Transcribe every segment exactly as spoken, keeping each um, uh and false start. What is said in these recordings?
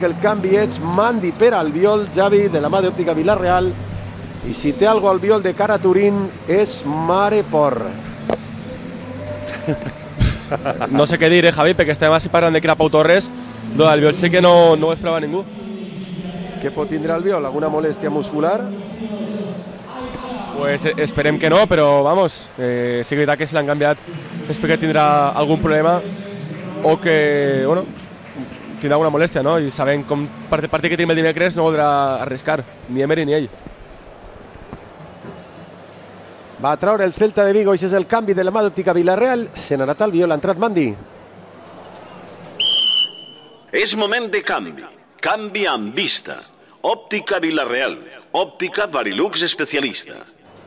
El canvi és Mandi per Albiol, Javi, de la mà d'Òptica Vila-real, i si té algo Albiol de cara a Turín és mare porra. No sé què dir, eh, Javi, perquè estem així parlant de que era Pau Torres. Lo d'Albiol sé que no, no ho esperava ningú. Què pot tindre Albiol? Alguna molèstia muscular? Pues esperem que no, però vamos, eh, sí que és veritat que si l'han canviat és perquè tindrà algun problema o que, bueno, tindrà alguna molèstia, no? I sabem com part partit que tenim el dimecres no voldrà arriscar, ni Emery ni ell. Va a traure el Celta de Vigo, i és el canvi de la mà d'Òptica Vila-real. Se n'ha anat Albiol, ha entrat Mandi. És moment de canvi. Canvi amb vista. Òptica Vila-real. Òptica Varilux especialista.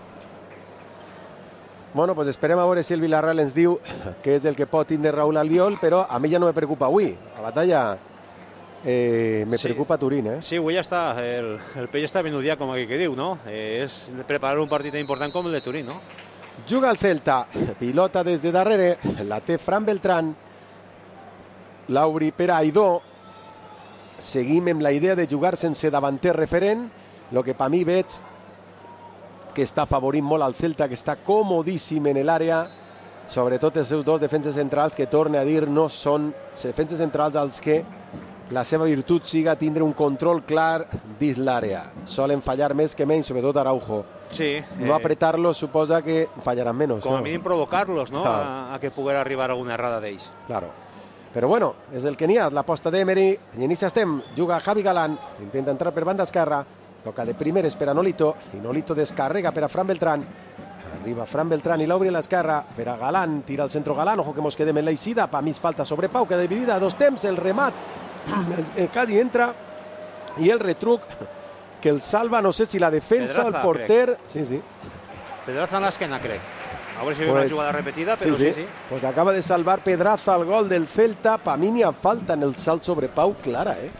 Bueno, pues esperem a veure si el Villarreal ens diu què és el que pot tindre Raúl Albiol, però a mi ja no me preocupa avui. La batalla eh, me sí. preocupa Turín, eh? Sí, avui ja està, el, el pell està menudiat, com aquí que diu, no? Eh, és preparar un partit important com el de Turín, no? Juga el Celta, pilota des de darrere, la té Fran Beltrán, Lauri per Aidó. Seguim amb la idea de jugar sense davanter referent, el que per mi veig que està favorint molt al Celta, que està comodíssim en l'àrea, sobretot els seus dos defenses centrals, que torne a dir no són defenses centrals als que la seva virtut siga tindre un control clar dins l'àrea. Solen fallar més que menys, sobretot Araujo. Sí. No eh... apretar-los suposa que fallaran menys. Com a no? mínim provocar-los, no? Claro. A, a que poguera arribar alguna errada d'ells. Claro. Però bueno, és el que n'hi ha, l'aposta d'Emery. I en inici estem, juga Javi Galán, intenta entrar per banda esquerra, toca de primeres per a Nolito, i Nolito descarrega per a Fran Beltrán. Arriba Fran Beltrán i l'obri a l'esquerra per a Galán, tira al centro Galán, ojo que mos quedem en l'eixida, pa mig falta sobre Pau, que dividida a dos temps, el remat, el, el quasi entra, i el retruc que el salva, no sé si la defensa, Pedraza, el porter... crec. Sí, sí. Pedraza en l'esquena, crec. A veure si ve pues, una jugada repetida, però sí, sí. sí. Pues acaba de salvar Pedraza el gol del Celta, pa mi n'hi ha falta en el salt sobre Pau, clara, eh?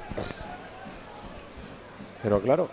Però, claro...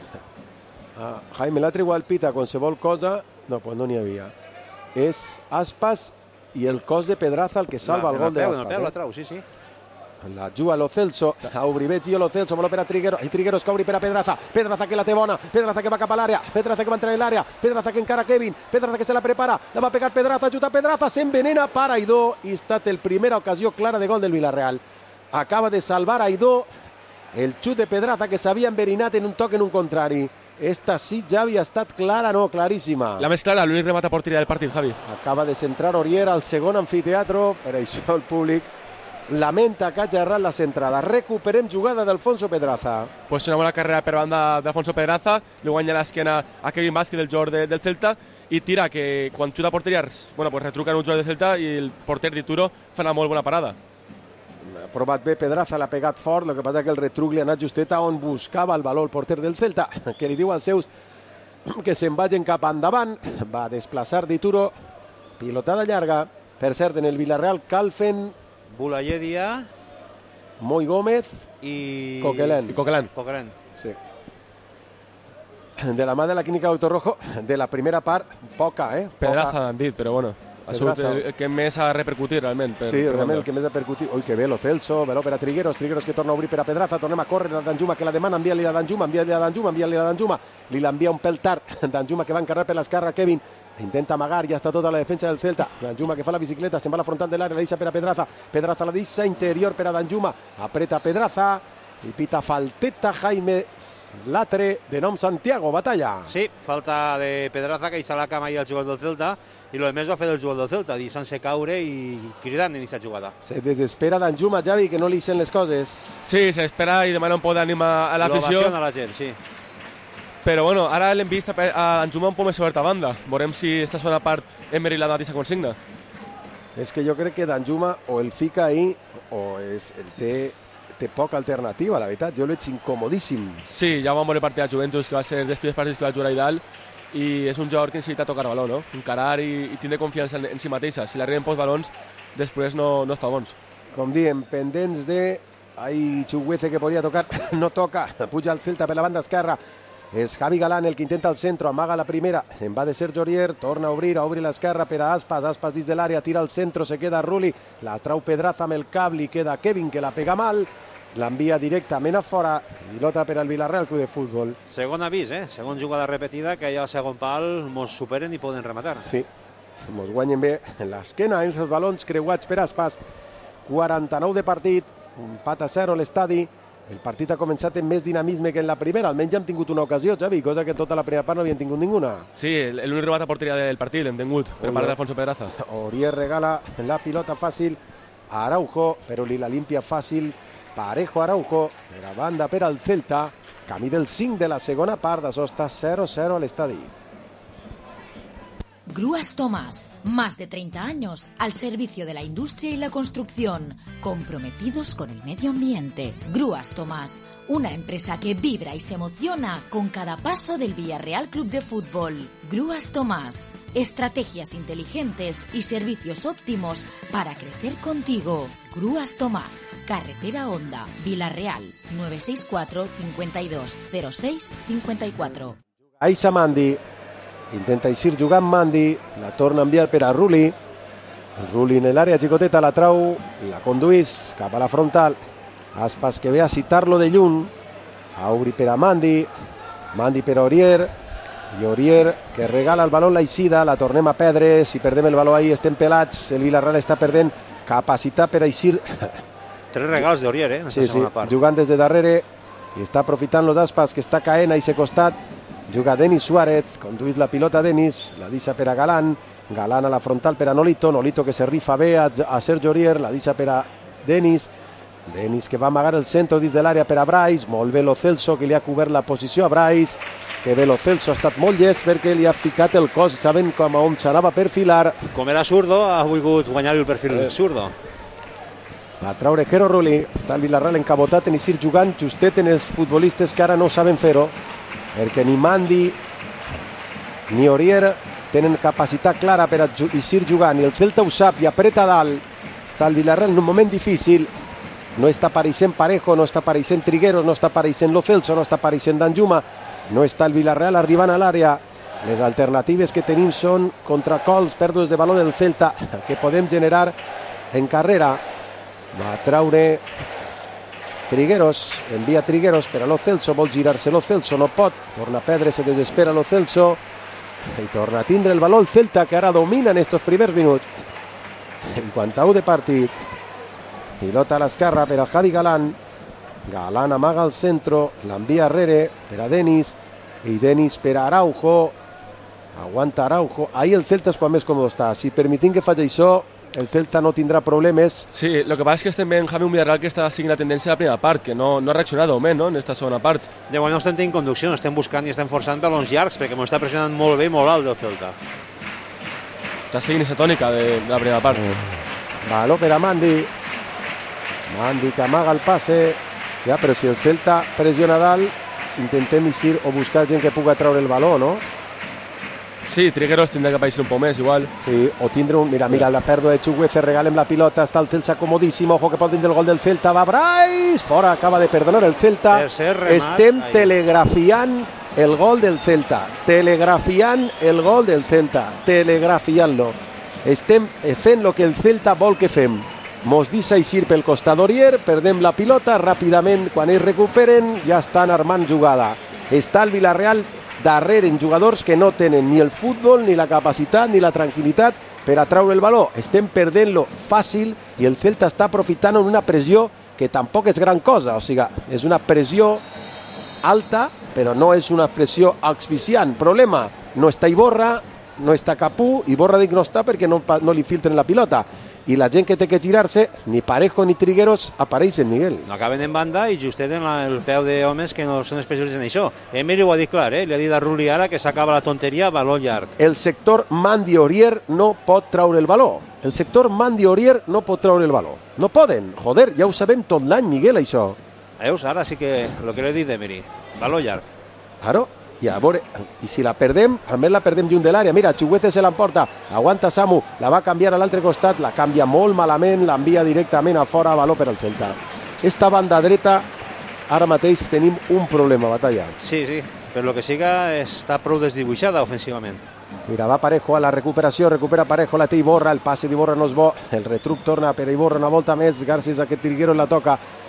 Ah, Jaime, l'altre igual pita qualsevol cosa, no, pues no n'hi havia. És Aspas i el cos de Pedraza el que salva el gol de Aspas. En el peu la trau, sí, sí. La juga Lo Celso, a obrir veig jo Lo Celso, vol per a Trigueros, i Trigueros que obri per a Pedraza, Pedraza que la té bona, Pedraza que va cap a l'àrea, Pedraza que va entrar en l'àrea, Pedraza que encara Kevin, Pedraza que se la prepara, la va pegar Pedraza, ajuda Pedraza, s'envenena per Aidó, i ha estat el primera ocasió clara de gol del Villarreal. Acaba de salvar Aidó, el xut de Pedraza que s'havia enverinat en un toc en un contrari. Esta sí ja havia estat clara, no, claríssima. La més clara, l'únic remat a porteria del partit, Javi. Acaba de centrar Orier al segon anfiteatro, per això el públic lamenta que hagi errat la centrada. Recuperem jugada d'Alfonso Pedraza. Pues una bona carrera per banda d'Alfonso Pedraza, li guanya l'esquena a Kevin Vázquez, el jugador de, del Celta, i tira que quan xuta a porteria, bueno, pues retruca en un jugador del Celta i el porter d'Ituro fa una molt bona parada. Ha provat bé Pedraza, l'ha pegat fort, el que passa que el retruc li ha anat justet on buscava el valor el porter del Celta, que li diu als seus que se'n vagin cap endavant. Va desplaçar d'Ituro, pilotada llarga. Per cert, en el Villarreal Calfen, Bulayedia, Moi Gómez i... Coquelin. I Coquelin. Coquelin. Sí. De la mà de la clínica Doctor Rojo, de la primera part, poca, eh? Poca. Pedraza han dit, però bueno, ha sigut el que més ha repercutit realment. Per, sí, per realment el que més ha repercutit. Ui, que bé, Lo Celso, veló per a Trigueros, Trigueros que torna a obrir per a Pedraza, tornem a córrer a Danjuma que la demana, envia-li a Danjuma, envia-li a Danjuma, envia-li a Danjuma, li l'envia un pèl tard, Danjuma que va encarrar per l'esquerra, Kevin, intenta amagar, ja està tota la defensa del Celta, Danjuma que fa la bicicleta, se'n va a la frontal de l'àrea, la deixa per a Pedraza, Pedraza la deixa interior per a Danjuma, apreta Pedraza, i pita falteta Jaime, l'altre de nom Santiago, batalla. Sí, falta de Pedraza, que hi la cama i el jugador del Celta, i el més va fer el jugador del Celta, deixant-se caure i cridant en aquesta jugada. Se desespera Danjuma, Javi, que no li sent les coses. Sí, s'espera i demana un poc d'ànima a l'afició. L'ovació a la gent, sí. Però bueno, ara l'hem vist a Danjuma un poc més oberta a banda. Veurem si esta segona part Emery la mateixa consigna. És que jo crec que Danjuma o el fica ahí o és, el té... té poca alternativa, la veritat, jo el veig incomodíssim. Sí, ja vam veure partit de Juventus, que va ser després dels partits que va jugar a Idal, i és un jugador que necessita tocar baló, no? Encarar i, i tindre confiança en, en si mateixa. Si l'arriben pocs balons, després no, no està bons. Com diem, pendents de... Ai, Chuguece que podia tocar, no toca, puja el Celta per la banda esquerra. És Javi Galán el que intenta el centro, amaga la primera, en va de Sergio Orier, torna a obrir, a obrir l'esquerra per a Aspas, Aspas dins de l'àrea, tira al centro, se queda Rulli, la trau Pedraza amb el cable i queda Kevin que la pega mal. l'envia directament a fora, pilota per al Villarreal Club de Futbol. Segon avís, eh? Segon jugada repetida, que ja al segon pal mos superen i poden rematar. Sí, mos guanyen bé en l'esquena, en els balons creuats per Aspas. quaranta-nou de partit, un empat a zero a l'estadi. El partit ha començat amb més dinamisme que en la primera, almenys ja hem tingut una ocasió, Xavi, cosa que tota la primera part no havien tingut ninguna. Sí, l'únic rebat a porteria del partit l'hem tingut, per part d'Alfonso Pedraza. Orier regala la pilota fàcil a Araujo, però li la limpia fàcil Parejo Araujo, de la banda per al Celta, camí del cinc de la segona part, d'això està zero a zero a l'estadi. Grúas Tomás, más de treinta años al servicio de la industria y la construcción, comprometidos con el medio ambiente. Grúas Tomás, una empresa que vibra y se emociona con cada paso del Villarreal Club de Fútbol. Grúas Tomás, estrategias inteligentes y servicios óptimos para crecer contigo. Grúas Tomás, carretera Honda, Villarreal, nueve seis cuatro, cincuenta y dos, cero seis, cincuenta y cuatro. Aixa Mandi, intenta eixir jugant Mandi, la torna a enviar per a Rulli. Rulli en l'àrea xicoteta la trau, la conduís cap a la frontal. Aspas que ve a citar-lo de lluny. Auri per a Mandi, Mandi per a Orier, i Orier que regala el baló la eixida, la tornem a perdre. Si perdem el baló ahí estem pelats. El Villarreal està perdent capacitat per a eixir. Tres regals d'Orier, eh, en aquesta sí, segona sí, part. Jugant des de darrere i està aprofitant los Aspas que està caent a aquest costat. Juga Denis Suárez, conduís la pilota Denis, la deixa per a Galán, Galán a la frontal per a Nolito, Nolito que se rifa bé a, a Sergio Orier, la deixa per a Denis, Denis que va amagar el centre dins de l'àrea per a Brais, molt bé Lo Celso que li ha cobert la posició a Brais, que bé Lo Celso ha estat molt llest perquè li ha ficat el cos, sabent com a on s'anava a perfilar. Com era zurdo, ha volgut guanyar el perfil eh. zurdo. Va traure Jero Rulli, està el Villarreal encabotat en eixir jugant justet en els futbolistes que ara no saben fer-ho, perquè ni Mandi ni Orier tenen capacitat clara per a eixir jugant, i el Celta ho sap i apreta dalt. Està el Villarreal en un moment difícil, no està apareixent Parejo, no està apareixent Trigueros, no està apareixent Lo Celso, no està apareixent Danjuma, no està el Villarreal arribant a l'àrea. Les alternatives que tenim són contracols, pèrdues de baló del Celta que podem generar en carrera. Va traure Trigueros, envia Trigueros per a Lo Celso, vol girar-se Lo Celso, no pot, torna a perdre, se desespera Lo Celso i torna a tindre el baló el Celta, que ara domina en estos primers minuts. cinquanta u de partit, pilota a l'esquerra per a Javi Galán, Galán amaga al centre, l'envia arrere per a Denis, i Denis per a Araujo, aguanta Araujo. Ahí el Celta és quan més còmode està, si permitim que faci això el Celta no tindrà problemes. Sí, lo que pasa es que estem veient Javi un Villarreal que està seguint la tendència de la primera part, que no, no ha reaccionat o menys, no?, en esta segona part. De moment no estem tenint conducció, estem buscant i estem forçant balons llargs, perquè m'ho està pressionant molt bé i molt alt del Celta. Està seguint aquesta tònica de, de la primera part. Baló per a Mandi, Mandi que amaga el passe, ja, però si el Celta pressiona dalt, intentem eixir o buscar gent que puga treure el baló, no? Sí, Trigueros tindrà que aparèixer un poc més, igual. Sí, o tindre un... Mira, mira, la pèrdua de Chuguece, regalem la pilota, està el Celta comodíssim, ojo que pot vindre el gol del Celta, va Brais, fora, acaba de perdonar el Celta. Remat, estem ahí. telegrafiant el gol del Celta, telegrafiant el gol del Celta, telegrafiant-lo. Estem fent el que el Celta vol que fem. Mos deixa eixir pel costat d'Orier, perdem la pilota, ràpidament, quan ells recuperen, ja estan armant jugada. Està el Villarreal darrere en jugadors que no tenen ni el futbol, ni la capacitat, ni la tranquil·litat per a traure el baló. Estem perdent-lo fàcil i el Celta està aprofitant en una pressió que tampoc és gran cosa. O sigui, és una pressió alta, però no és una pressió asfixiant. Problema, no està Iborra, no està Capú, Iborra dic no està perquè no, no li filtren la pilota. I la gent que té que girar-se, ni Parejo ni Trigueros apareixen, Miguel. No acaben en banda i justet en la, el peu d'homes que no són especialistes en això. Emili ho ha dit clar, eh? Li ha dit a Rulli ara que s'acaba la tonteria, baló llarg. El sector Mandi-Orier no pot traure el baló. El sector Mandi-Orier no pot traure el baló. No poden. Joder, ja ho sabem tot l'any, Miguel, això. Veus, ara sí que el que li he dit Emili. Baló llarg. Claro. I a veure, i si la perdem, a més la perdem lluny de l'àrea. Mira, Chuguece se l'emporta, aguanta Samu, la va canviar a l'altre costat, la canvia molt malament, l'envia directament a fora, baló per al Celta. Esta banda dreta, ara mateix tenim un problema, Batalla. Sí, sí, per lo que siga està prou desdibuixada ofensivament. Mira, va Parejo a la recuperació, recupera Parejo, la té Iborra, el passe d'Iborra no és bo, el retruc torna per Iborra una volta més, gràcies a que Trigueros la toca.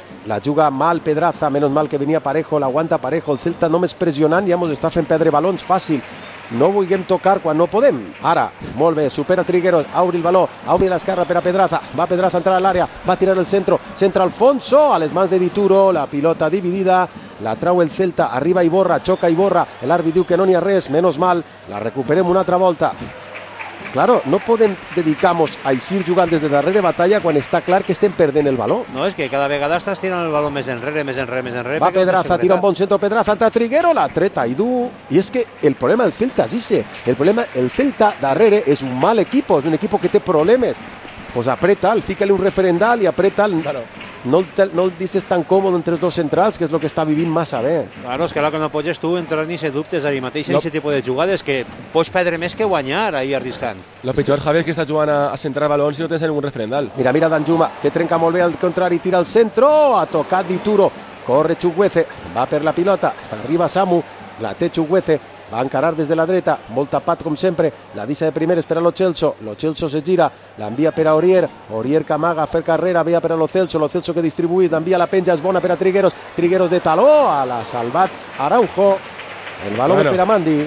la juga mal Pedraza, menos mal que venia Parejo, l'aguanta Parejo, el Celta només pressionant ja mos està fent perdre balons fàcil. No vulguem tocar quan no podem. Ara, molt bé, supera Trigueros, obri el baló, obri l'esquerra per a Pedraza, va Pedraza a entrar a l'àrea, va tirar el centro, centra Alfonso, a les mans de Dituro, la pilota dividida, la trau el Celta, arriba Iborra, xoca Iborra, l'àrbit diu que no n'hi ha res, menos mal, la recuperem una altra volta. Claro, no podem dedicar-nos a eixir jugant des de darrere batalla quan està clar que estem perdent el baló. No, és que cada vegada estàs tirant el baló més enrere, més enrere, més enrere. Va Pedraza, tira un bon centro Pedraza, entra Triguero, la treta Aidú. I és que el problema del Celta és ese. El problema, el Celta darrere és un mal equipo, és un equipo que té problemes. Pues apreta, fica-li un referendal i apreta. Claro. No, te, no el deixes tan còmode entre els dos centrals, que és el que està vivint massa bé. Claro, és que el que no pots tu entrar ni ser dubtes ara mateix en aquest tipus de jugades, que pots perdre més que guanyar ahir arriscant. Lo pitjor, Javier, que està jugant a, a centrar balons si no tens ningún referendal. Mira, mira Danjuma, que trenca molt bé al contrari, tira al centro, ha tocat Dituro, corre Chukwueze, va per la pilota, arriba Samu, la té Chukwueze, va a encarar des de la dreta, molt tapat com sempre, la deixa de primeres per a Lo Celso, Lo Celso se gira, l'envia per a Orier, Orier que amaga, fer carrera, veia per a Lo Celso, Lo Celso que distribuïs, l'envia la penja, és bona per a Trigueros, Trigueros de taló, a la salvat Araujo, el baló bueno. Per a Mandi.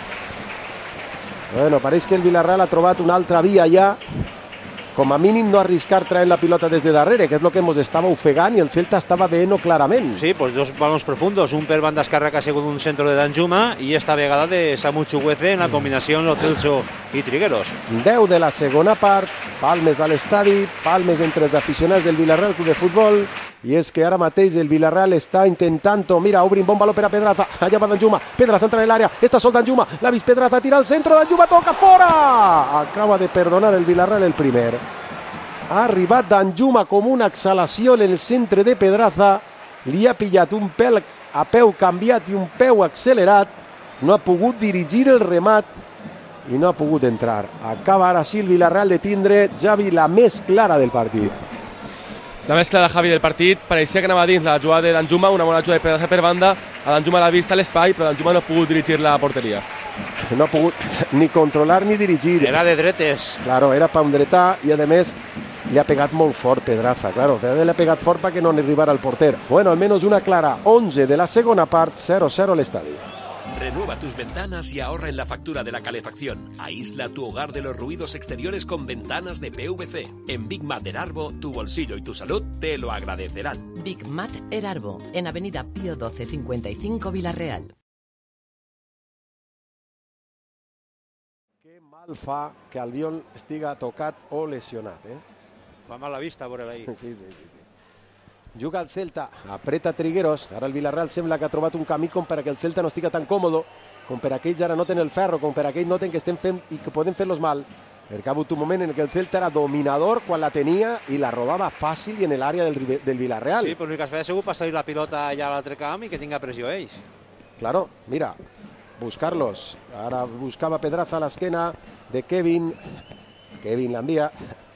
Bueno, pareix que el Villarreal ha trobat una altra via ja, com a mínim no arriscar traient la pilota des de darrere, que és el que ens estava ofegant i el Celta estava veient-ho clarament. Sí, pues dos balons profundos, un per banda esquerra que ha sigut un centro de Danjuma i esta vegada de Samu Chukwueze en la combinació Lo Celso i Trigueros. deu de la segona part, palmes a l'estadi, palmes entre els aficionats del Villarreal Club de Futbol, i és que ara mateix el Villarreal està intentant, mira, obrir un bon baló per a Pedraza, allà va Danjuma, Pedraza entra en l'àrea, està sol Danjuma, l'ha vist Pedraza, tira al centre, Danjuma toca fora! Acaba de perdonar el Villarreal el primer. Ha arribat Danjuma com una exhalació en el centre de Pedraza, li ha pillat un pèl a peu canviat i un peu accelerat, no ha pogut dirigir el remat i no ha pogut entrar. Acaba ara sí el Villarreal de tindre, Javi, la més clara del partit. La més clara, Javi, del partit, pareixia que anava dins la jugada de Danjuma, una bona jugada de Pedraza per banda, a Danjuma l'ha vist a l'espai, però Danjuma no ha pogut dirigir la porteria. No ha pogut ni controlar ni dirigir. Era de dretes. Claro, era pa un dretà i a més li ha pegat molt fort Pedraza, claro, le ha pegat fort perquè no arribara al porter. Bueno, almenys una clara, once de la segona part, cero cero al estadio. Renueva tus ventanas y ahorra en la factura de la calefacción. Aísla tu hogar de los ruidos exteriores con ventanas de P V C. En Big Mat Erarbo, tu bolsillo y tu salud te lo agradecerán. Big Mat Erarbo, en Avenida Pío doce cincuenta y cinco, Villarreal. Qué mal fa que Albiol estiga tocat o lesionat, eh? Fa mal la vista, veure ahí. Sí, sí, sí, sí. Juga el Celta, apreta Trigueros, ara el Villarreal sembla que ha trobat un camí com per a que el Celta no estiga tan còmodo, com per a que ells ara noten el ferro, com per a que ells noten que estem fent i que poden fer-los mal, perquè ha hagut un moment en què el Celta era dominador quan la tenia i la robava fàcil i en l'àrea del, del Villarreal. Sí, però l'únic que es feia segur passar la pilota allà a l'altre camp i que tinga pressió ells. Claro, mira, buscar-los, ara buscava Pedraza a l'esquena de Kevin, Kevin l'envia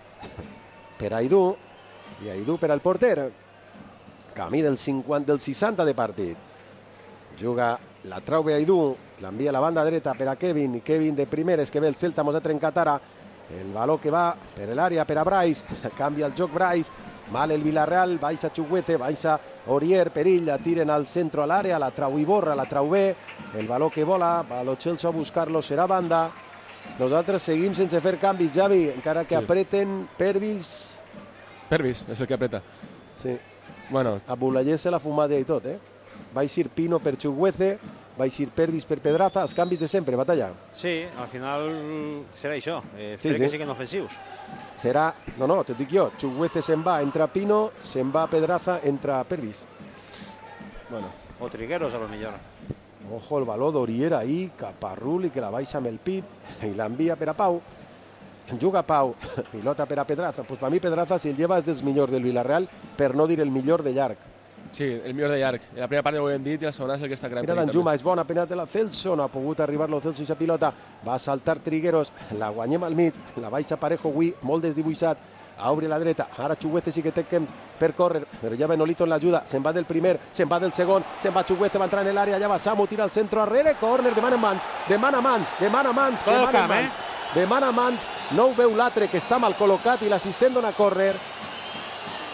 per a Aidú, i Aidú per al porter, camí del cinquanta, del seixanta de partit. Juga, la trau bé Aidú, l'envia a la banda dreta per a Kevin, i Kevin de primeres que ve el Celta, mos ha trencat ara el baló que va per l'àrea per a Brais, canvia el joc Brais, mal el Villarreal, baixa Chukwueze, baixa Orier, perill, la tiren al centre a l'àrea, la trau Iborra, la trau bé, el baló que vola, va Lo Celso a buscar-lo, serà banda. Nosaltres seguim sense fer canvis, Javi, encara que sí. Apreten Pervis. Pervis, és el que apreta. Sí. Bueno. A Bulaller se la fumada i tot, eh? Va eixir Pino per Chukwueze, va eixir Pervis per Pedraza, els canvis de sempre, batalla. Sí, al final serà això, eh, sí, sí. que sí. siguin ofensius. Serà, no, no, te dic jo, Chukwueze se'n va, entra Pino, se'n va Pedraza, entra Pervis. Bueno, o Trigueros a lo millor. Ojo el baló d'Orier ahí, Caparruli, que la baixa amb el pit, i l'envia per a Pau. Juga Pau, pilota per a Pedraza. Pues per mi Pedraza, si el lleva, és dels millors del Villarreal, per no dir el millor de llarg. Sí, el millor de llarg. La primera part ja ho hem dit i la segona és el que està creant. Mira Danjuma, és bona, penat de la Celso, no ha pogut arribar lo Celso i sa pilota. Va saltar Trigueros, la guanyem al mig, la baixa Parejo avui, molt desdibuixat, a obrir la dreta. Ara Chukwueze sí que té temps per córrer, però ja Benolito en l'ajuda, se'n va del primer, se'n va del segon, se'n va Chukwueze, va entrar en l'àrea, ja va Samu, tira al centre arrere, córner, demana mans, demana mans, demana mans, demana mans. Demana mans, no ho veu l'altre que està mal col·locat i l'assistent dona a córrer.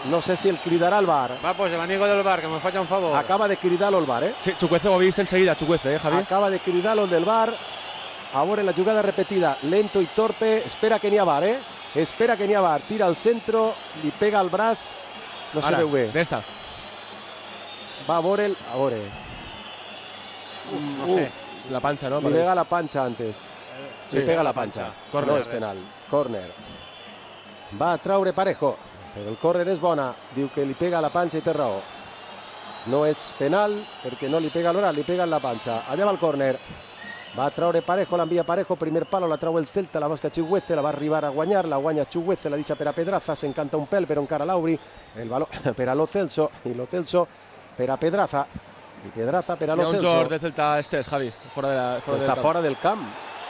no sé si el cridarà al bar. Va, pues el amigo del bar, que me faci un favor. Acaba de cridar-lo el bar, eh? Sí, Chukwueze ho ha vist enseguida, Chukwueze, eh, Javi? Acaba de cridar-lo el del bar. Ahora en la jugada repetida, lento y torpe. Espera que n'hi ha bar, eh? Espera que n'hi ha bar. Tira al centro, li pega al braç. No Ara, se veu bé. d'esta. Va a Borel, a Borel. Uf, no Uf, sé. La panxa, no? li pega la panxa antes. Sí, li pega la panxa. Córner. No és penal. Córner. Va a traure Parejo, però el córner és bona. Diu que li pega la panxa i té raó. No és penal perquè no li pega al braç, li pega en la panxa. Allà va el córner. Va a traure Parejo, l'envia Parejo, primer palo, la trau el Celta, la busca Chukwueze, la va arribar a guanyar, la guanya Chukwueze, la deixa per a Pedraza, s'encanta un pèl, però encara Lauri, el baló per a Lo Celso, i Lo Celso per a Pedraza, i Pedraza per a Hi ha Lo un Celso. jugador de Celta estès, Javi, fora, de la, fora Està del camp. fora del camp.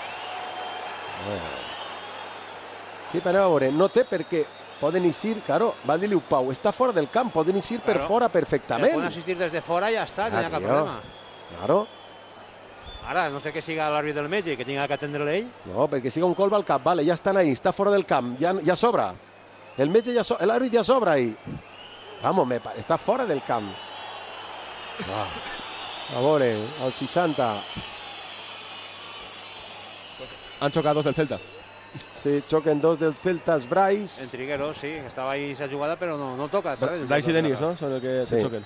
Sí, però a veure, no té perquè poden eixir, claro, va dir-li Pau, està fora del camp, poden eixir per Claro. fora Pero perfectament. pueden asistir desde fuera y ya está, no Ah, hay cap tío. problema. Claro. Ara, no sé que siga l'àrbit del metge i que tinga que atendre-le ell. No, perquè siga un colp al cap, vale, ja estan ahí, està fora del camp, ja, ja sobra. El metge ja so, l'àrbit ja sobra ahí. Vamos, me, pa- està fora del camp. Ah. A veure, al seixanta. Han xocat dos del Celta. Sí, xoquen dos del Celta, En Brais. Trigueros, sí, estava ahí esa jugada, però no, no toca. però és- Brais i Denis, no? Són el que Sí. se xoquen.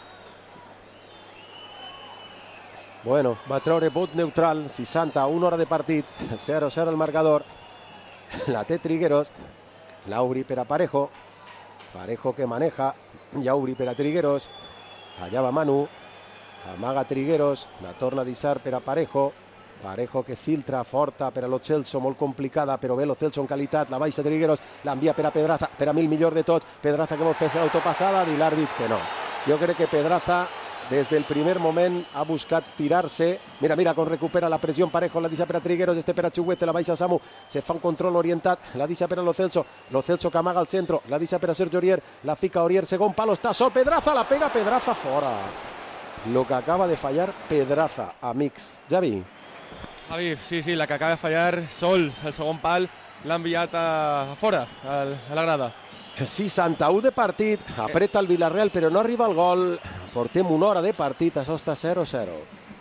Bueno, va treure vot neutral, seixanta, una hora de partit, zero a zero el marcador. La té Trigueros, Lauri per a Parejo, Parejo que maneja, Llauri per a Trigueros, allà va Manu, amaga Trigueros, la torna a deixar per a Parejo, Parejo que filtra forta per a Lo Celso, molt complicada, però bé Lo Celso en qualitat, la baixa Trigueros, l'envia per a Pedraza, per a mi el millor de tots, Pedraza que vol fer l'autopassada, i l'àrbit que no. Jo crec que Pedraza des del primer moment ha buscat tirar-se. Mira, mira com recupera la pressió en Parejo, la deixa per a Trigueros, este per a Chukwueze, la baixa Samu, se fa un control orientat, la deixa per a Lo Celso, Lo Celso que amaga al centro, la deixa per a Sergio Aurier, la fica Aurier, segon palo, està sol, Pedraza, la pega Pedraza fora. Lo que acaba de fallar Pedraza, amics. Javi. Javi, sí, sí, la que acaba de fallar, Sols, el segon pal, l'ha enviat a, a fora, al, a la grada. seixanta-u de partit, apreta el Villarreal però no arriba al gol. Portem una hora de partit, això està zero a zero.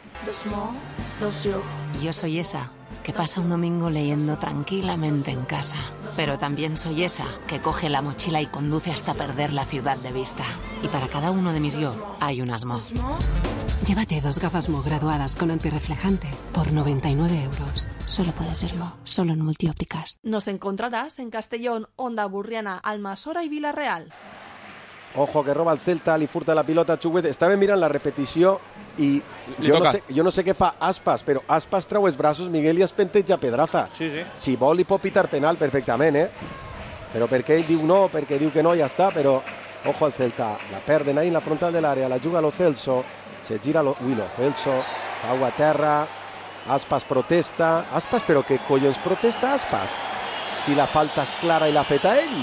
Yo soy esa que pasa un domingo leyendo tranquilamente en casa, pero también soy esa que coge la mochila y conduce hasta perder la ciudad de vista. Y para cada uno de mis yo hay un Asmo. Llévate dos gafas Mo graduadas con antirreflejante por noventa y nueve euros. Solo puede ser Mo, solo en Multiópticas. Nos encontrarás en Castellón, Onda Burriana, Almasora y Villarreal. Ojo que roba el Celta, li furta la pilota a Chukwueze. Estava mirant la repetició i Li jo no, toca. sé, jo no sé què fa Aspas, però Aspas treu els braços, Miguel, i es penteja Pedraza. Sí, sí. Si vol li pot pitar penal perfectament, eh? Però perquè ell diu no, perquè diu que no, ja està, però ojo al Celta. La perden ahí en la frontal de l'àrea, la juga Lo Celso, se gira Lo, ui, Lo Celso, cau a terra, Aspas protesta. Aspas, però què collons protesta Aspas? Si la falta és clara i l'ha feta ell.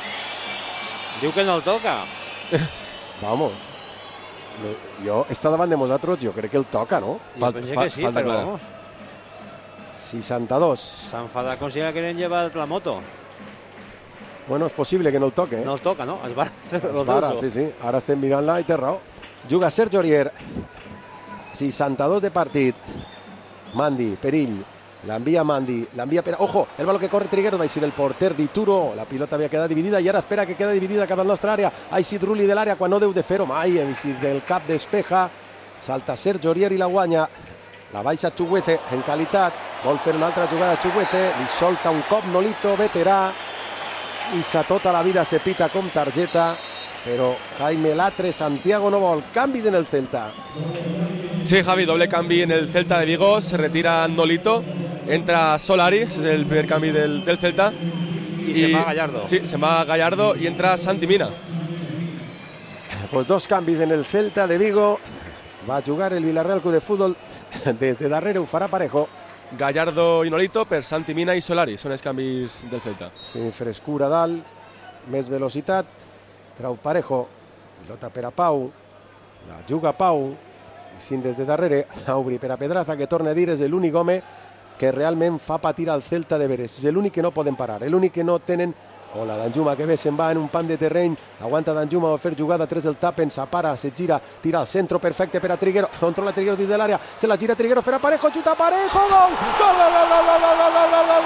Diu que no el toca. Vamos. Jo, està davant de nosaltres, jo crec que el toca, no? Jo Falta- pensé fa- que sí, falta però clara. vamos. seixanta-dos. S'enfada com si hagueren llevat la moto. Bueno, és possible que no el toque. Eh? No el toca, no? Es va... Ara, sí, sí. Ara estem mirant-la i té raó. Juga Sergio Aurier. seixanta-dos de partit. Mandi, perill. L'envia Mandi, l'envia per... Ojo, el baló que corre Trigueros, va eixir el porter d'Ituro, la pilota havia quedat dividida i ara espera que queda dividida cap al nostre àrea. Ha eixit Rulli de l'àrea quan no deu de fer-ho mai, ha eixit del cap despeja, salta Sergio Aurier i la guanya. La baixa Chukwueze en qualitat, vol fer una altra jugada Chukwueze, li solta un cop Nolito, veterà, i sa tota la vida se pita com targeta, però Jaime Latre, Santiago no vol, canvis en el Celta. Sí, Javi, doble canvi en el Celta de Vigo, se retira Nolito, entra Solari, ese es el primer canvi del, del Celta. Y se va Gallardo. Sí, se va Gallardo y entra Santi Mina. Pues dos canvis en el Celta de Vigo. Va a jugar el Villarreal Club de Fútbol des de darrere, ho farà Parejo. Gallardo i Nolito per Santi Mina i Solari, són els canvis del Celta. Sí, frescura dalt, més velocitat, trau Parejo, pilota per a Pau, la juga Pau, i sin des de darrere, obri per a Pedraza, que torna a dir és l'únic home que realment fa patir al Celta de veres, és l'únic que no poden parar, l'únic que no tenen Hola, Danjuma que bé, se'n va en un pan de terreny, aguanta Danjuma, va fer jugada, tres el tapen, s'apara, se gira, tira al centre perfecte per a Trigueros, controla Trigueros dins de l'àrea, se la gira Trigueros per a Parejo, xuta Parejo, gol! Gol, gol, gol, gol, gol, gol, gol,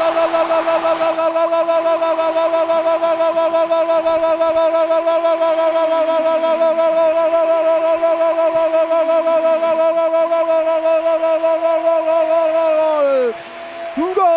gol, gol,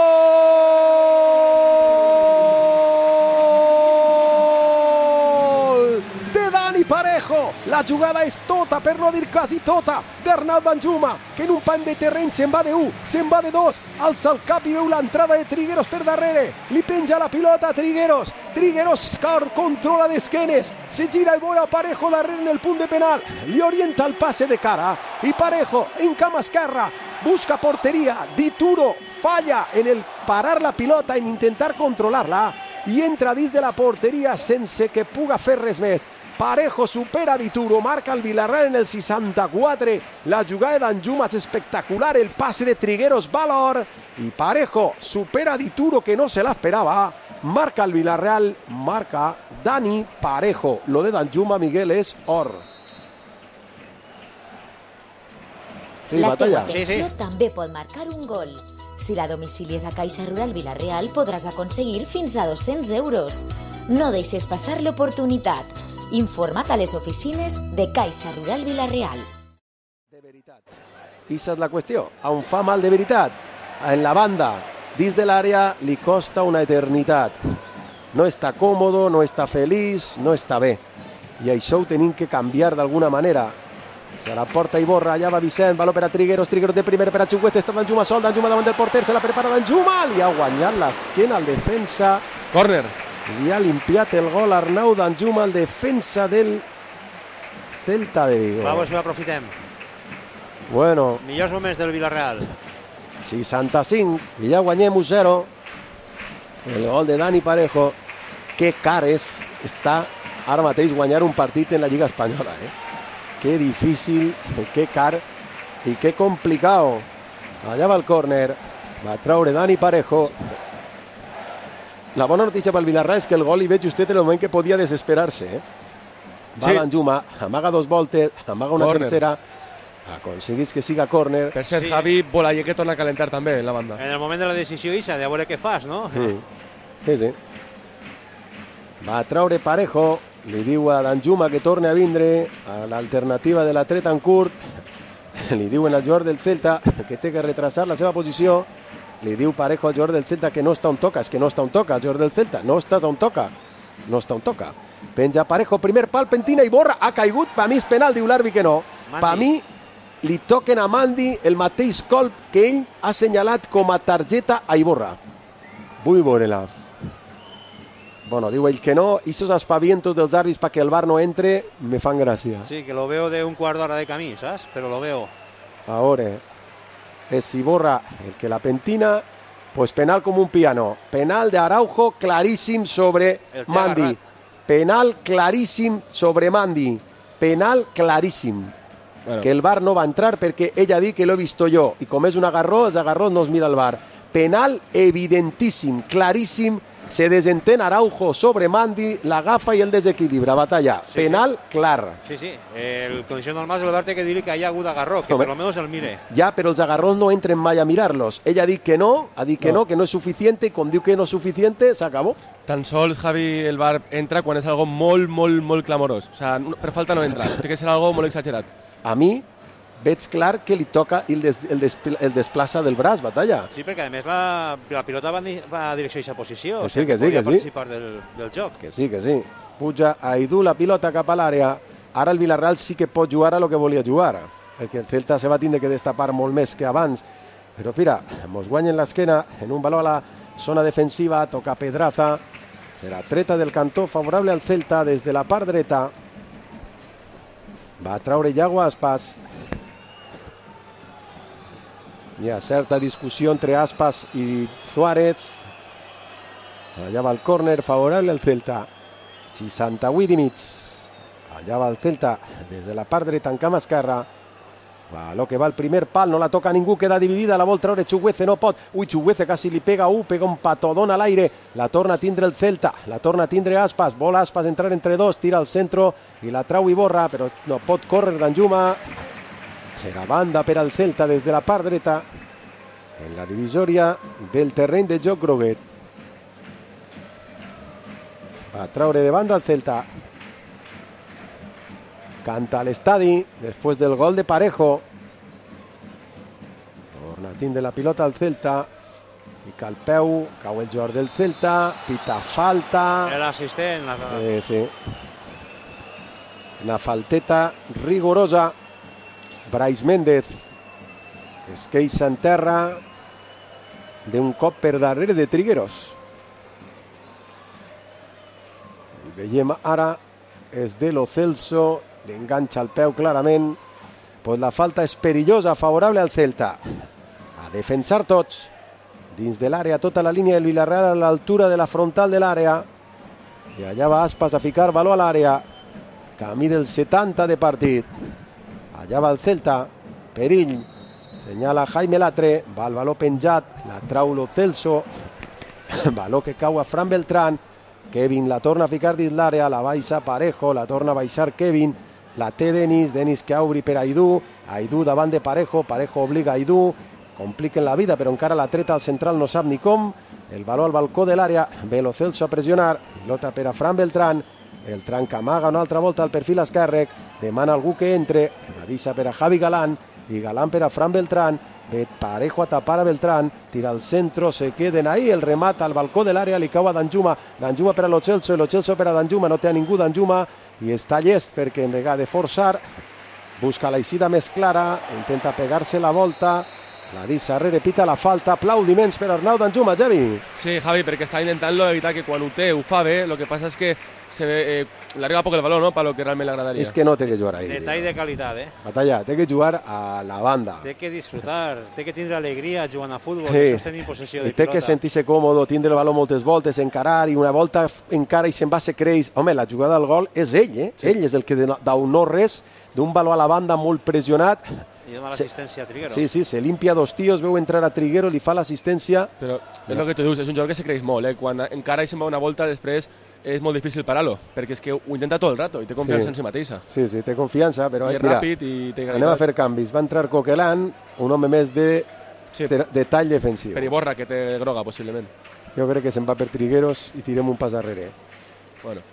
Parejo, la jugada és tota, per no dir quasi tota, d'Arnau Danjuma, que en un pan de terreny se'n va de u, se'n va de dos, alça el cap i veu l'entrada de Trigueros per darrere, li penja la pilota a Trigueros, Trigueros controla d'esquenes, se gira i veu a Parejo darrere en el punt de penal, li orienta el passe de cara, i Parejo en cama esquerra, busca porteria, Dituro falla en el parar la pilota, en intentar controlar-la, i entra dins de la porteria sense que puga fer res més. Parejo supera Dituro, marca el Villarreal en el seixanta-quatre, la jugada d'Danjuma és espectacular, el passe de Trigueros valor, i Parejo supera Dituro que no se l'esperava, marca el Villarreal, marca Dani Parejo. Lo de Danjuma, Miguel, és or. Sí, la teva atenció sí, sí. també pot marcar un gol. Si la domicilies a Caixa Rural Villarreal podràs aconseguir fins a dos-cents euros. No deixes passar l'oportunitat. Informa't a les oficines de Caixa Rural Villarreal. De veritat. Issa és la qüestió. On fa mal de veritat? En la banda, dins de l'àrea, li costa una eternitat. No està còmodo, no està feliç, no està bé. I això ho tenim que canviar d'alguna manera. Se la porta Iborra, allà va Vicent, valor per a Trigueros, Trigueros de primer per a Chuguete, està Danjuma sol, Danjuma davant del porter, se la prepara Danjuma, li ha guanyat l'esquena al defensa. Córner. Li ha limpiat el gol Arnau Danjuma, el defensa del Celta de Vigo. Vamos, si ho aprofitem. Bueno. Millors moments del Villarreal. seixanta-cinc, i ja guanyem un zero. El gol de Dani Parejo. Que car és està ara mateix guanyar un partit en la Lliga Espanyola, eh? Que difícil, que car i que complicat. Allà va el córner, va traure Dani Parejo. La bona notícia pel Villarreal és que el gol li veig justet en el moment que podia desesperar-se. Eh? Va sí. Danjuma, amaga dos voltes, amaga una corner. Tercera, aconseguís que siga córner. Per cert, sí. Javi Bolaye que torna a calentar també en la banda. En el moment de la decisió, Isa, de veure què fas, no? Sí, sí. sí. Va traure Parejo, li diu a Danjuma que torni a vindre a l'alternativa de la treta en curt. Li diuen al jugador del Celta que té que retrasar la seva posició. Li diu Parejo al jugador del Celta que no està on toca, és que no està on toca, el jugador del Celta, no estàs on toca, no està on toca. Penja Parejo, primer pal, pentina, Iborra, ha caigut, per mi és penal, diu l'àrbitre que no. Per mi li toquen a Mandi el mateix colp que ell ha assenyalat com a targeta a Iborra. Vull veure-la. Bueno, diu ell que no, i esos aspavientos dels àrbits perquè el V A R no entre, me fan gràcia. Sí, que lo veo de un quart d'hora de camí, saps? Però lo veo. Ahora, es Iborra el que la pentina, pues penal como un piano. Penal de Araujo claríssim sobre Mandi. Penal claríssim sobre Mandi. Penal claríssim. Bueno. Que el V A R no va a entrar perquè ella ha dit que lo he visto jo. I com és un agarró, els agarrós no es mira el V A R. Penal evidentíssim, claríssim. Se desentén Araujo sobre Mandi, l'agafa i el desequilibra. Batalla. Sí, penal sí. clar. Sí, sí. El condició normal és el V A R té que dir que hi ha hagut agarró, que no, per lo menos el mire. Ja, però els agarrons no entren mai a mirar-los. Ella ha dit que no, ha dit que no, no que no és suficiente, i com diu que no és suficiente, s'acabó. Tan sols, Javi, el V A R entra quan és algo molt, molt, molt clamorós. O sea, per falta no entra. Té que ser algo molt exagerat. A mi veig clar que li toca el, des, el, des, el desplaça del braç, Batalla. Sí, perquè a més la, la pilota va, va a direcció a aquesta posició. Que sí, que sí, que sí. participar del, del joc. Que sí, que sí. Puja a Aidú la pilota cap a l'àrea. Ara el Villarreal sí que pot jugar a lo que volia jugar. Perquè el Celta se va tindre que destapar molt més que abans. Però mira, mos guanyen l'esquena en un valor a la zona defensiva. Toca Pedraza. Serà treta del cantó favorable al Celta des de la part dreta. Va a traure Iago Aspas. Hi ha certa discussió entre Aspas i Suárez. Allà va el córner favorable al Celta. seixanta-vuit i mig. Allà va el Celta des de la part dreta en cama esquerra. Baló que va al primer pal, no la toca ningú, queda dividida, la vol treure Chuguece, no pot. Ui, Chuguece quasi li pega u, pega un patodón al aire, la torna a tindre el Celta, la torna a tindre Aspas, vol Aspas entrar entre dos, tira al centro i la trau Iborra, però no pot córrer Danjuma. Serà banda per al Celta des de la part dreta, en la divisòria del terreny de joc groguet. Va traure de banda el Celta. Canta a l'estadi després del gol de Parejo. Torna a tindre la pilota al Celta. Fica el peu, cau el jugador del Celta, pita falta. L'assistent. La... Eh, sí. Una falteta rigorosa. Brais Méndez, que es queixa en terra d'un cop per darrere de Trigueros. El veiem ara, és de Lo Celso, li enganxa el peu clarament. Pues la falta és perillosa, favorable al Celta. A defensar tots. Dins de l'àrea, tota la línia del Villarreal a l'altura de la frontal de l'àrea. I allà va Aspas a ficar baló a l'àrea. Camí del setanta de partit. Allà va el Celta. Perill. Senyala Jaime Latre. Va el baló penjat. La trau Lo Celso. Baló que cau a Fran Beltrán. Kevin la torna a ficar dins l'àrea. La baixa Parejo. La torna a baixar Kevin. La té Denis. Denis que obri per Aidú. Aidú davant de Parejo. Parejo obliga a Aidú. Compliquen la vida, però encara la treta al central no sap ni com. El baló al balcó de l'àrea. Ve Lo Celso a pressionar. Pilota per a Fran Beltrán. Beltrán que amaga una altra volta al perfil esquerre. Demana algú que entre. La deixa per a Javi Galán. I Galán per a Fran Beltrán. Ve Parejo a tapar a Beltrán. Tira al centro. Se queden ahí. El remata al balcó de l'àrea. Li cau a Danjuma. Danjuma per a Lo Celso. Lo Celso per a Danjuma. No té a ningú Danjuma. I està llest perquè en vegada de forçar. Busca la eixida més clara. Intenta pegar-se la volta. La deixa darrere, pita la falta, aplaudiments per Arnau Danjuma, Javi. Sí, Javi, perquè està intentant-lo evitar que quan ho té ho fa bé, lo que passa és que se ve, eh, l'arriba poc el valor, no?, per lo que realment li agradaria. És que no té que jugar ahí. Detall de qualitat, eh? Batalla, té que jugar a la banda. Té que disfrutar, té que tindre alegria jugant a futbol, sí. Això és tenir possessió de I té pilota. que sentir-se còmode, tindre el baló moltes voltes, encarar, i una volta encara i se'n va se creix. Home, la jugada del gol és ell, eh? Sí. Ell és el que dau no res, d'un baló a la banda molt pressionat. I dona l'assistència a Triguero. Sí, sí, se limpia dos tios, veu entrar a Triguero, li fa l'assistència. Però és el que tu dius, és un jugador que se creix molt, eh? Quan encara i se'n va una volta després és molt difícil parar-lo, perquè és que ho intenta tot el rato i té confiança sí. en si mateixa. Sí, sí, té confiança, però I és mira, ràpid i té anem a fer canvis. Va entrar Coquelin, un home més de, sí. de, de tall defensiu. Per Iborra, que té groga, possiblement. Jo crec que se'n va per Trigueros i tirem un pas darrere. Bueno.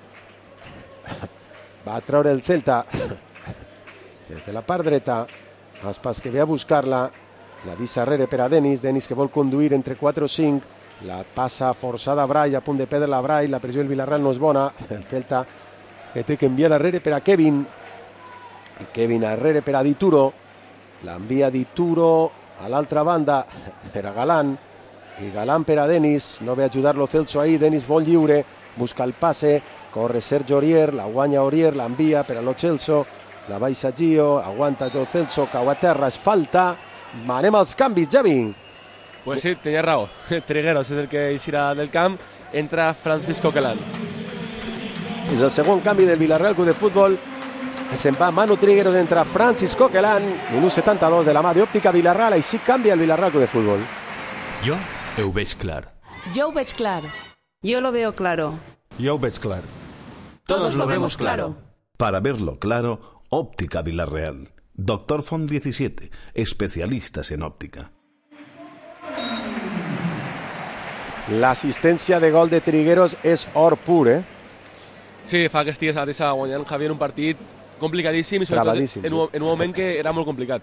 Va a treure el Celta des de la part dreta. Aspas que ve a buscar-la, la deixa darrere per a Denis, Denis que vol conduir entre quatre o cinc, la passa forçada a Brai, a punt de perdre la Brai, la pressió del Villarreal no és bona, el Celta que té que enviar darrere per a Kevin, i Kevin darrere per a Dituro, l'envia Dituro a l'altra banda per a Galán, i Galán per a Denis, no ve a ajudar-lo Celso ahí, Denis vol lliure, busca el passe, corre Sergio Aurier, la guanya Aurier, l'envia per a Lo Celso, la baixa Gio, aguanta Lo Celso, cau a terra, és falta. Anem als canvis, Javi. Pues sí, tenia raó. Trigueros és el que eixirà del camp, entra Francisco Coquelin. És el segon canvi del Villarreal Club de Futbol. Se'n va Manu Trigueros, entra Francisco Coquelin, minut setanta-dos de la mà d'Òptica Villarreal, així canvia el Villarreal Club de Futbol. Jo ho veig clar. Jo ho veig clar. Yo lo veo claro. Jo ho veig clar. Todos lo vemos claro. Para verlo claro, Óptica Villarreal. Doctor Font diecisiete, especialistas en óptica. L'assistència de gol de Trigueros és or pur, eh? Sí, fa que estigués a deixar guanyant Javier un partit complicadíssim i sobretot en, un, en un moment que era molt complicat.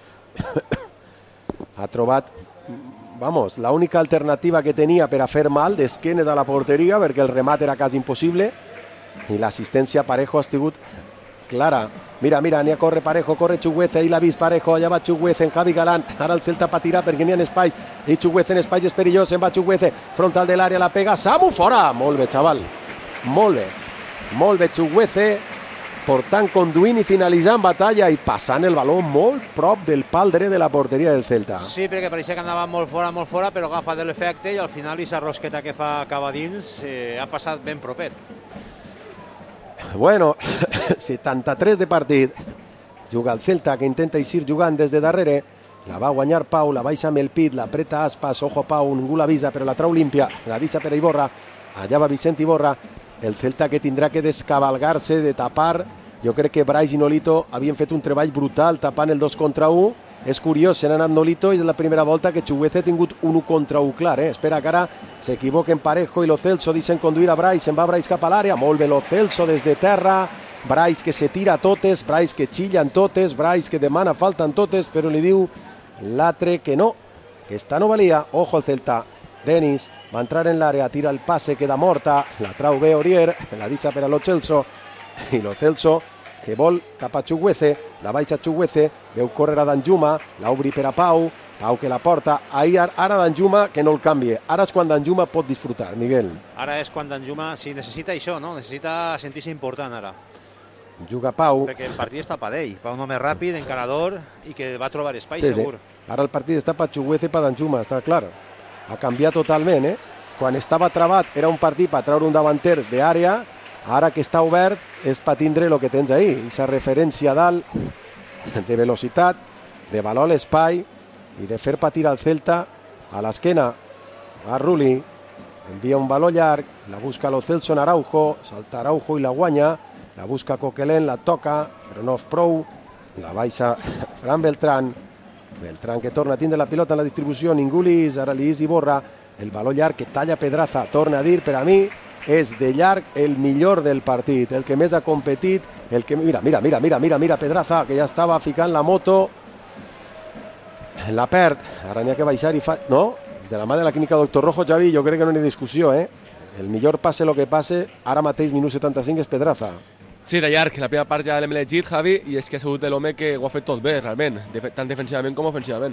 Ha trobat, vamos, l'única alternativa que tenia per a fer mal d'esquena de la porteria, perquè el remat era quasi impossible, i l'assistència a Parejo ha estat clara. Mira, mira, n'hi ha corre Parejo, corre Chuguece, ahí l'ha vist Parejo, allà va Chuguece, en Javi Galán, ara el Celta pa tirar perquè n'hi ha espais, i Chuguece en espais és perillós, en va Chuguece, frontal de l'àrea, la pega, Samu, fora! Molt bé, xaval, molt bé, molt bé Chuguece, portant, conduint i finalitzant batalla i passant el baló molt prop del pal dret de la porteria del Celta. Sí, perquè pareixia que anava molt fora, molt fora, però agafa de l'efecte i al final aquesta rosqueta que fa acaba dins eh, ha passat ben propet. Bueno, setanta-tres de partit, juga el Celta, que intenta eixir jugant des de darrere, la va guanyar Pau, la baixa amb el pit, l'apreta Aspas, ojo Pau, ningú l'avisa, però la trau límpia, la deixa per a Iborra, allà va Vicent Iborra, el Celta que tindrà que descabalgar-se, de tapar. Jo crec que Brais i Nolito havien fet un treball brutal tapant el dos contra u. És curiós, se n'ha anat Nolito i és la primera volta que Chuguece ha tingut un u contra u clar. Eh? Espera que ara s'equivoquen Parejo i Lo Celso, deixen conduir a Brais, se'n va Brais cap a l'àrea, molt bé Lo Celso des de terra, Brais que se tira a totes, Brais que xillen totes, Brais que demana falta en totes, però li diu l'altre que no, que esta no valia. Ojo el Celta, Denis va entrar en l'àrea, tira el passe, queda morta, la trau bé Orier, la deixa per a Lo Celso, i Lo Celso que vol cap a Chuguece, la baixa Chuguece, veu córrer a Danjuma, l'obri per a Pau, Pau que la porta, ahir, ara Danjuma que no el canvie, ara és quan Danjuma pot disfrutar, Miguel. Ara és quan Danjuma, si necessita això, no? Necessita sentir-se important ara. Juga Pau. Perquè el partit està per ell, per un home ràpid, encarador, i que va trobar espai, sí, segur. Sí. Ara el partit està per Chuguece i per Danjuma, està clar. Ha canviat totalment, eh? Quan estava travat era un partit per treure un davanter d'àrea, ara que està obert és per tindre el que tens ahir, aquesta referència a dalt de velocitat, de valor a l'espai i de fer patir al Celta a l'esquena. Va Rulli, envia un valor llarg, la busca Lo Celso en Araujo, salta Araujo i la guanya, la busca Coquelin, la toca, però no és prou, la baixa Fran Beltrán, Beltrán que torna a tindre la pilota en la distribució, ningú li és, ara li és Iborra, el valor llarg que talla Pedraza, torna a dir per a mi, és de llarg el millor del partit, el que més ha competit, el que... Mira, mira, mira, mira, mira, mira Pedraza, que ja estava ficant la moto, la perd, ara n'hi ha que baixar i fa... No, de la mà de la clínica Doctor Rojo, Javi, jo crec que no n'hi ha discussió, eh? El millor passe el que passe, ara mateix, minut setanta-cinc, és Pedraza. Sí, de llarg, la primera part ja l'hem elegit, Javi, i és que ha sigut l'home que ho ha fet tot bé, realment, tant defensivament com ofensivament.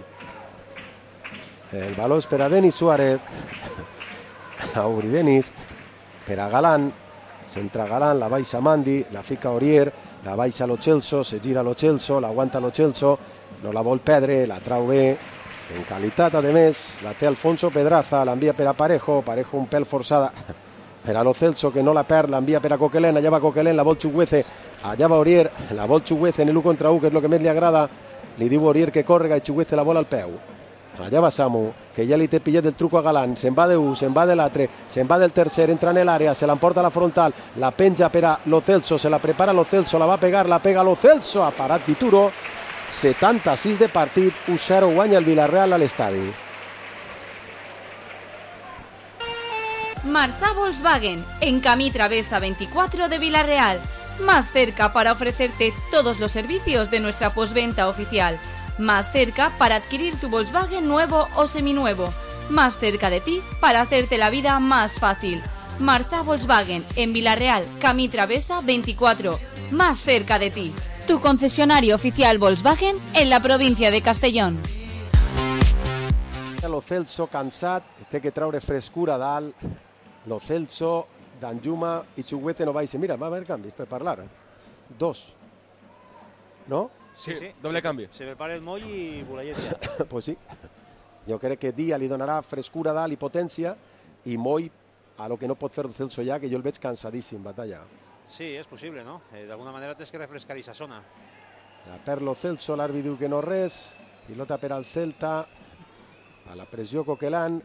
El valor és per a Denis Suárez, a obrir Denis, per a Galán, centra Galán, la baixa Mandi, la fica Orier, la baixa Lo Celso, se gira Lo Celso, l'aguanta Lo Celso, no la vol perdre, la trau bé, en qualitat, a més, la té Alfonso Pedraza, l'envia per a Parejo, Parejo un pèl forçada, per a Lo Celso, que no la perd, l'envia per a Coquelin, allà va Coquelin, la vol Chuguece, allà va Orier, la vol Chuguece en el u contra u, que és el que més li agrada, li diu Orier que córrega i Chuguece la vol al peu. Allà va Samu, que ja li té pillet del truco a Galán, se'n va de un, se'n va de l'altre, se'n va del tercer, entra en l'àrea, se l'emporta a la frontal, la penja per a Lo Celso, se la prepara Lo Celso, la va pegar, la pega Lo Celso, ha parat Dituro, setanta-sis de partit, u zero guanya el Villarreal a l'estadi. Marza Volkswagen, en Camí Travesa veinticuatro de Villarreal, más cerca para ofrecerte todos los servicios de nuestra postventa oficial. Más cerca para adquirir tu Volkswagen nuevo o seminuevo. Más cerca de ti para hacerte la vida más fácil. Marza Volkswagen, en Villarreal, Camí Travesa veinticuatro. Más cerca de ti. Tu concesionario oficial Volkswagen en la provincia de Castellón. Lo Celso cansat, té que traure frescura dalt. Lo Celso, Danjuma i Chuguece no baixen. Mira, va haver canvis per parlar. Dos. No? Sí, sí, doble canvi. Se prepara el Moll i Boulaiet ja. Pues sí. Jo crec que Díaz li donarà frescura dalt i potència i Moll a lo que no pot fer el Celso ja, que jo el veig cansadíssim, batalla. Sí, és possible, no? Eh, D'alguna manera tens que refrescar aquesta zona. La perd Lo Celso, l'àrbitre diu que no res, pilota per al Celta, a la pressió Coquelin,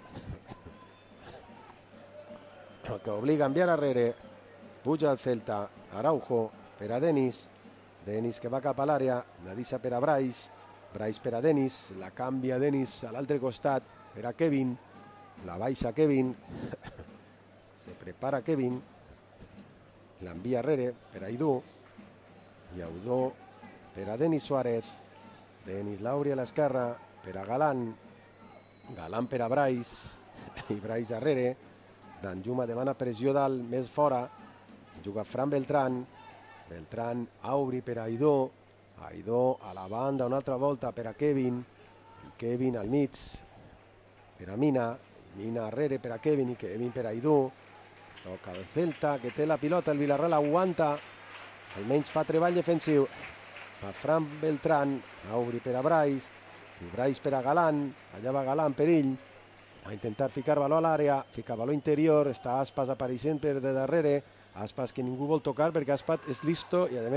que obliga a enviar arrere, puja al Celta, Araujo, per a Denis, Denis que va cap a l'àrea, la deixa per a Brais, Brais per a Denis, la canvia Denis a l'altre costat, per a Kevin, la baixa Kevin, se prepara Kevin, l'envia arrere per a Aidó, i Aidó per a Denis Suárez, Denis Lauri a l'esquerra, per a Galán, Galán per a Brais, i Brais darrere, Danjuma demana pressió dalt, més fora, juga Fran Beltrán, Beltrán obri per a Aidó, Aidó a la banda una altra volta per a Kevin, i Kevin al mig, per a Mina, Mina arrere per a Kevin i Kevin per a Aidó, toca el Celta que té la pilota, el Villarreal aguanta, almenys fa treball defensiu, a Fran Beltrán, obri per a Brais, i Brais per a Galán, allà va Galán per ell, a intentar ficar valor a l'àrea, fica valor interior, està Aspas apareixent per de darrere, Aspas que ningú vol tocar perquè Aspas és listo i a més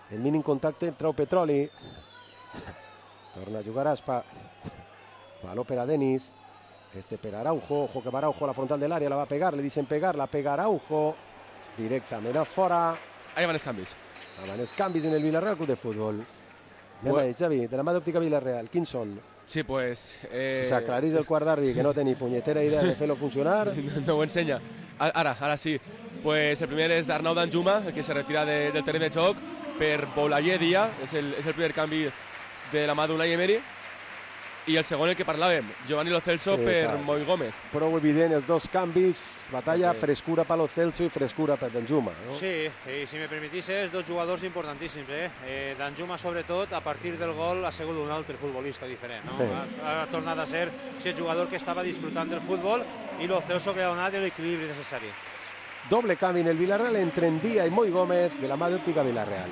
el mínim contacte trau Petroli, torna a jugar Aspa, baló per a Denis, este per Araujo, ojo que va Araujo a la frontal del área, la va a pegar, le dicen pegar, la pega Araujo, directament a fora. Ahí van els canvis. Van els canvis en el Villarreal Club de Futbol. Anem a Xavi, de la mà d'Òptica Villarreal, quins són? Sí, pues... Eh... Si s'aclarís el quart d'àrbitre que no té ni punyetera idea de fer-lo funcionar... no, no ho ensenya. Ara, ara sí. Pues el primer és d'Arnau Danjuma, el que se retira de, del terreny de joc per Boulaye Dia, és el, és el primer canvi de la mà d'Unai Emery. I el segon, el que parlàvem, Giovanni Lo Celso sí, per Moi Gómez. Prou evident els dos canvis, batalla, okay. Frescura per Lo Celso i frescura per Danjuma. ¿No? Sí, i si me permetisses, dos jugadors importantíssims. Eh? Eh, Danjuma, sobretot, a partir del gol ha sigut un altre futbolista diferent. No? Sí. Ha, ha tornat a ser el jugador que estava disfrutant del futbol i Lo Celso que ha donat l'equilibri necessari. Doble canvi en el Villarreal entre Ndía i Moi Gómez de la mà d'Òptica Villarreal.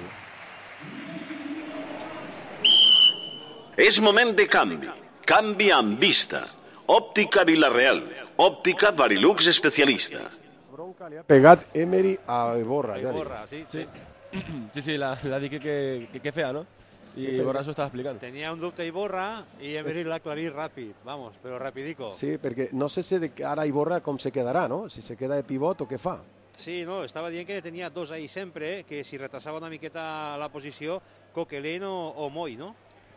És moment de canvi. Canvi amb vista. Òptica Villarreal. Òptica Varilux especialista. Bronca li ha pegat Emery a Iborra. A Iborra, sí. Sí, sí, sí la, la dic que, que, que fea, ¿no? I sí, Iborra s'ho estava explicant. Tenia un dubte Iborra i Emery l'ha aclarit ràpid, vamos, però rapidico. Sí, perquè no sé si ara Iborra com se quedarà, no? Si se queda de pivot o què fa. Sí, no, estava dient que tenia dos ahí sempre, que si retrasava una miqueta la posició, Coquelin o, o Moi, no?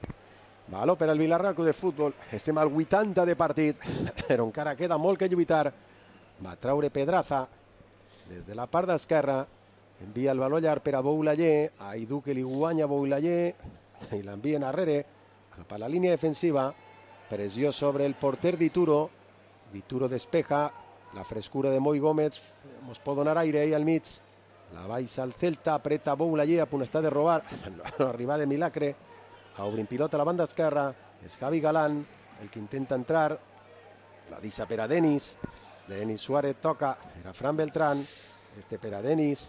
Baló per al Villarreal Club de Futbol. Estem al vuitanta de partit, però encara queda molt que lluitar. Va traure Pedraza des de la part d'esquerra. Envia el baló llarg per a Boulaye. Aidú que li guanya Boulaye i l'envien arrere cap a la línia defensiva. Pressió sobre el porter d'Ituro. D'Ituro despeja. La frescura de Moi Gómez mos pot donar aire ahí al mig. La baixa al Celta, apreta Boulaye, a punt està de robar. No arriba de milagre. Obrint pilota a la banda esquerra, és Javi Galán el que intenta entrar, la deixa per a Denis, Denis Suárez toca, era Fran Beltrán, este per a Denis,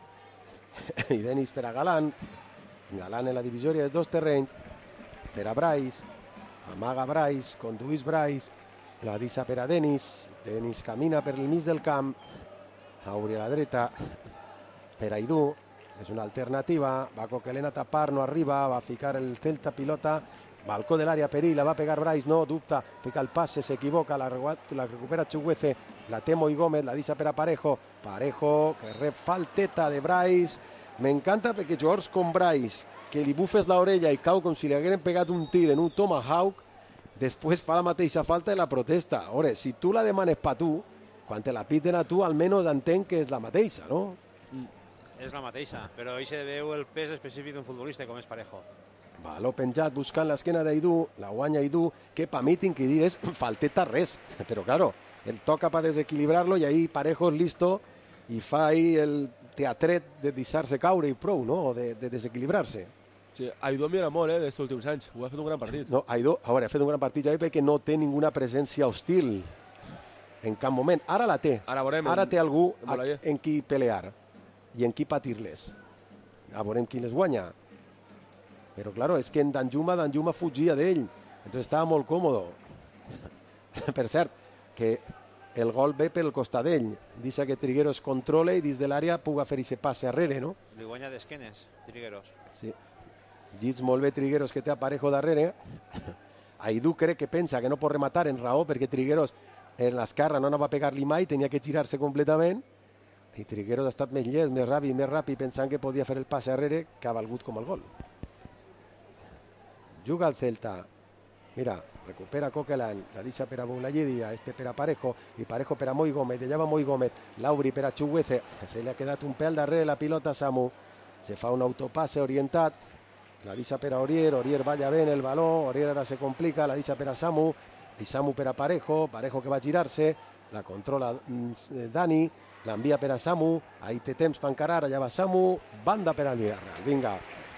i Denis per a Galán, Galán en la divisòria dels dos terrenys, per a Brais, amaga Brais, conduís Brais, la deixa per a Denis, Denis camina per el mig del camp, obri a la dreta, per a Aidú, és una alternativa, va Coquelin a tapar, no arriba, va ficar el Celta pilota, balcó de l'àrea, Perí, la va pegar Brais, no, dubta, fica el passe, s'equivoca, la, la recupera Chuguece, la té Moi Gómez, la deixa per a Parejo, Parejo, que rep falteta de Brais, m'encanta perquè jugadors com Brais, que li bufes l'orella i cau com si li hagueren pegat un tir en un tomahawk, després fa la mateixa falta i la protesta. Ora, si tu la demanes pa tu, quan te la piten a tu, almenys entenc que és la mateixa, no? Mm. És la mateixa, però ahí se veu el pes específic d'un futbolista com és Parejo. Baló penjat buscant l'esquena d'Aidú, la guanya Aidú, que pa mi tinc que dir és falteta res, però claro, el toca per desequilibrar-lo i ahí Parejo és listo i fa ahí el teatret de deixar-se caure i prou, no? O de, de desequilibrar-se. Sí, Aidú mira molt, eh, d'aquests últims anys, ho ha fet un gran partit. No, Aidú, a veure, ha fet un gran partit ja perquè no té ninguna presència hostil en cap moment. Ara la té, ara, veurem, ara té algú en, en, en qui pelear i en qui patir-les. A veurem qui les guanya. Però, claro, és que en Danjuma, Danjuma fugia d'ell. Entonces estava molt còmodo. Per cert, que el gol ve pel costat d'ell. Deixa que Trigueros controle i dins de l'àrea puga fer aquest passe arrere, no? Li guanya d'esquenes, Trigueros. Sí. Llits molt bé Trigueros, que té a Parejo darrere. Aidú crec que pensa que no pot rematar en raó, perquè Trigueros en l'esquerra no anava a pegar-li mai, tenia que girar-se completament. I Trigueros ha estat més llest, més ràpid, més ràpid, pensant que podia fer el passe arrere, que ha valgut com el gol. Juga el Celta. Mira, recupera Coquelin, la deixa per a Boulaye Dia, este per a Parejo, i Parejo per a Moi Gómez, allà va Moi Gómez, Lauri per a Chuguece, se li ha quedat un pèl darrere la pilota a Samu, se fa un autopasse orientat, la deixa per a Orier, Orier balla bé en el baló, Orier ara se complica, la deixa per a Samu, i Samu per a Parejo, Parejo que va girar-se, la controla eh, Dani, l'envia per a Samu, ahí té temps per encarar, allà va Samu, banda per al Villarreal, vinga.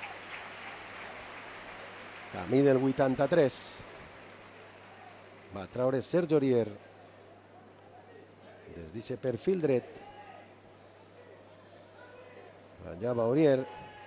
Camí del vuitanta-tres. Va traure Sergio Orier. Des d'aquest perfil dret. Allà va Orier.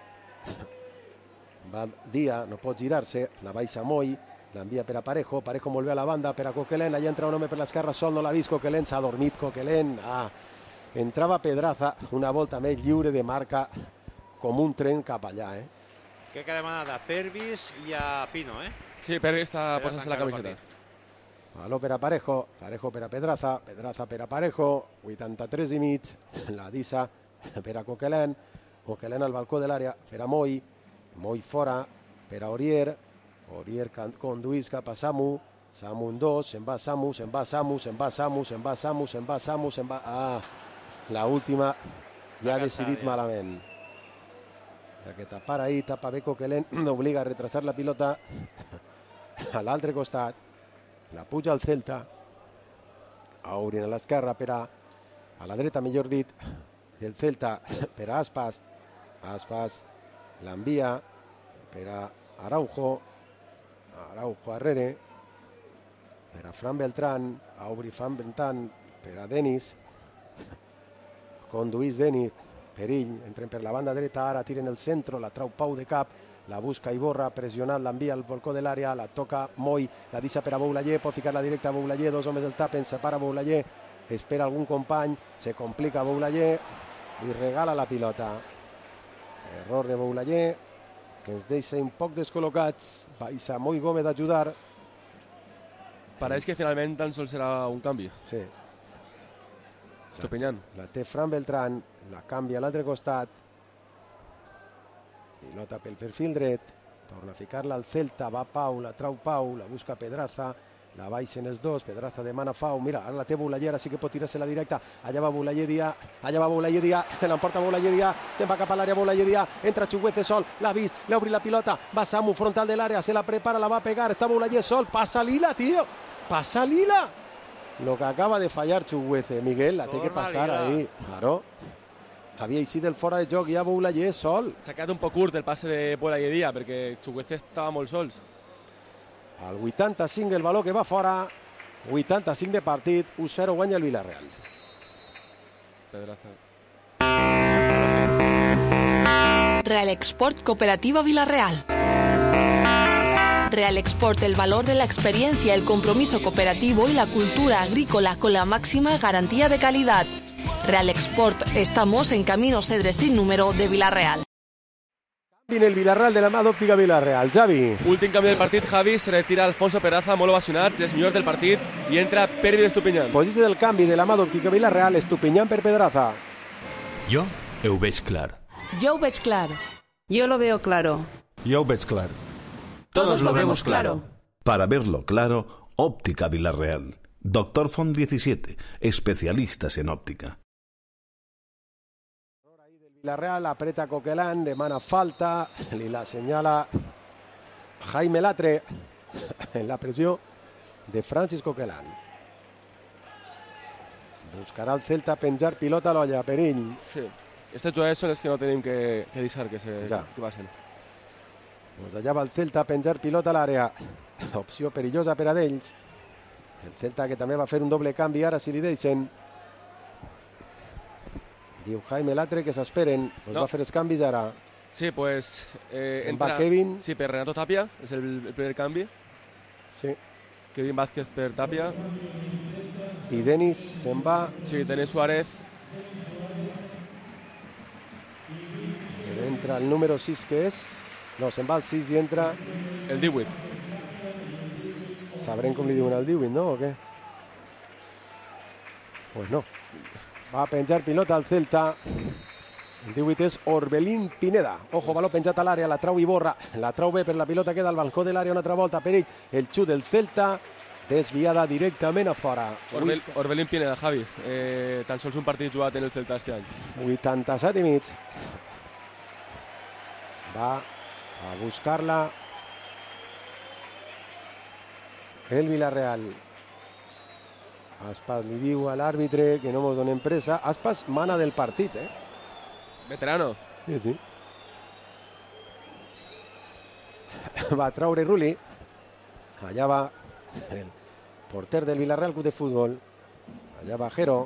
Va Dia, no pot girar-se, la baixa Moi, l'envia per a Parejo, Parejo molt bé a la banda, per a Coquelin, allà entra un home per l'esquerra, sol no l'ha vist, Coquelin s'ha dormit, Coquelin, ah, entrava Pedraza, una volta més lliure de marca, com un tren cap allà, eh? que queda demanada a Pervis i a Pino, eh? Sí, Pervis està posant-se la camiseta. Valor per a Parejo, Parejo per a Pedraza, Pedraza per a Parejo, vuitanta-tres i mig, la Dissa per a Coquelin, Coquelin al balcó de l'àrea per a Moi, Moi fora per a Aurier, Aurier conduís cap a Samu, Samu un dos, se'n va Samu, se'n va Samu, se'n va Samu, se'n va Samu, se'n va Samu, se'n va... Ah, la última ja ha decidit malament. Ja que tapar ahí, tapa bé Coquelin, obliga a retrasar la pilota a l'altre costat. La puja al Celta. Aurin a l'esquerra per a... a la dreta, millor dit, del Celta per a Aspas. Aspas l'envia per a Araujo. Araujo arrere. Per a Fran Beltrán. Auri Fran Beltrán per a Denis. Conduís Denis. Perill, entren per la banda dreta, ara tiren el centre, la trau Pau de cap, la busca Iborra, pressionat, l'envia al balcó de l'àrea, la toca Moi, la deixa per a Boulayer, pot ficar-la directa a Boulayer, dos homes el tapen, separa Boulayer, espera algun company, se complica Boulayer, li regala la pilota. Error de Boulayer, que ens deixa un poc descol·locats, baixa Moi Gómez d'ajudar. Pareix que finalment tan sols serà un canvi. Sí. Estupinyant. La té Fran Beltrán, la canvia a l'altre costat. Pilota pel perfil dret, torna a ficar-la al Celta, va Pau, la trau Pau, la busca Pedraza, la baixen els dos, Pedraza demana Pau, mira, ara la té Boulayer, sí que pot tirar-se la directa, allà va Boulayer Dia, allà va Boulayer Dia, l'emporta Boulayer Dia, se'n va cap a l'àrea Boulayer Dia, entra Chuguece sol, l'ha vist, l'ha obrit la pilota, va Samu frontal de l'àrea, se la prepara, la va a pegar, està Boulayer sol, passa Lila, tío, passa Lila. Lo que acaba de fallar Chuguece, Miguel, la té que passar ahí, claro. Havia eixit del fora de joc i ja Boulayer sol. S'ha quedat un poc curt el passe de Boulayer Dia perquè Chuguece estava molt sols. Al vuitanta-cinc el valor que va fora, vuitanta-cinc de partit, u zero guanya el Villarreal. Pedraza. Real Export Cooperativa Villarreal. Real Export, el valor de la experiencia, el compromiso cooperativo y la cultura agrícola con la máxima garantía de calidad. Real Export, estamos en Camino Cedres sin número de Villarreal. Viene el Villarreal de la mà d'Òptica Villarreal. Javi. Últim canvi del partit, Javi, se retira Alfonso Peraza, molt ovacionat, tres millors del partit, i entra Pervis Estupinyán. Posició del canvi de la mà d'Òptica Villarreal, Estupinyán per Pedraza. Jo ho veig clar. Yo ho veig clar. Yo lo veo claro. Jo ho veig clar. Todos lo vemos claro. Para verlo claro, Óptica Villarreal. Doctor Font diecisiete, especialistas en óptica. Villarreal aprieta a Coquelin, demana falta, li la senyala Jaime Latre en la pressió de Francis Coquelin. Buscarà el Celta penjar pilota a l'olla, perill. Sí, aquests jugadors són els que no tenim que, que deixar que, se, ja. que passen. Pues allà va el Celta a penjar pilota a l'àrea. Opció perillosa per a d'ells. El Celta que també va fer un doble canvi ara si li deixen. Diu Jaime Latre que s'esperen. Pues no. Va fer els canvis ara. Sí, pues... Eh, entra... va Kevin. Sí, per Renato Tapia, és el, el primer canvi. Sí. Kevin Vázquez per Tapia. I Denis se'n va. Sí, Denis Suárez. Entra el número sis que és... No, se'n va el sis i entra... El divuit. Sabrem com li diuen al divuit, no? O què? Pues no. Va a penjar pilota al Celta. El divuit és Orbelín Pineda. Ojo, baló penjat a l'àrea, la trau Iborra. La trau bé per la pilota, queda al balcó de l'àrea una altra volta. Perill, el xut del Celta. Desviada directament a fora. Orbel, Orbelín Pineda, Javi. Eh, tan sols un partit jugat en el Celta este any. vuitanta-set i mig. Va a buscar-la el Villarreal. Aspas li diu a l'àrbitre que no mos donen pressa. Aspas mana del partit, eh? Veterano. Sí, sí. Va a traure Rulli. Allà va el porter del Villarreal Club de Futbol. Allà va Jero.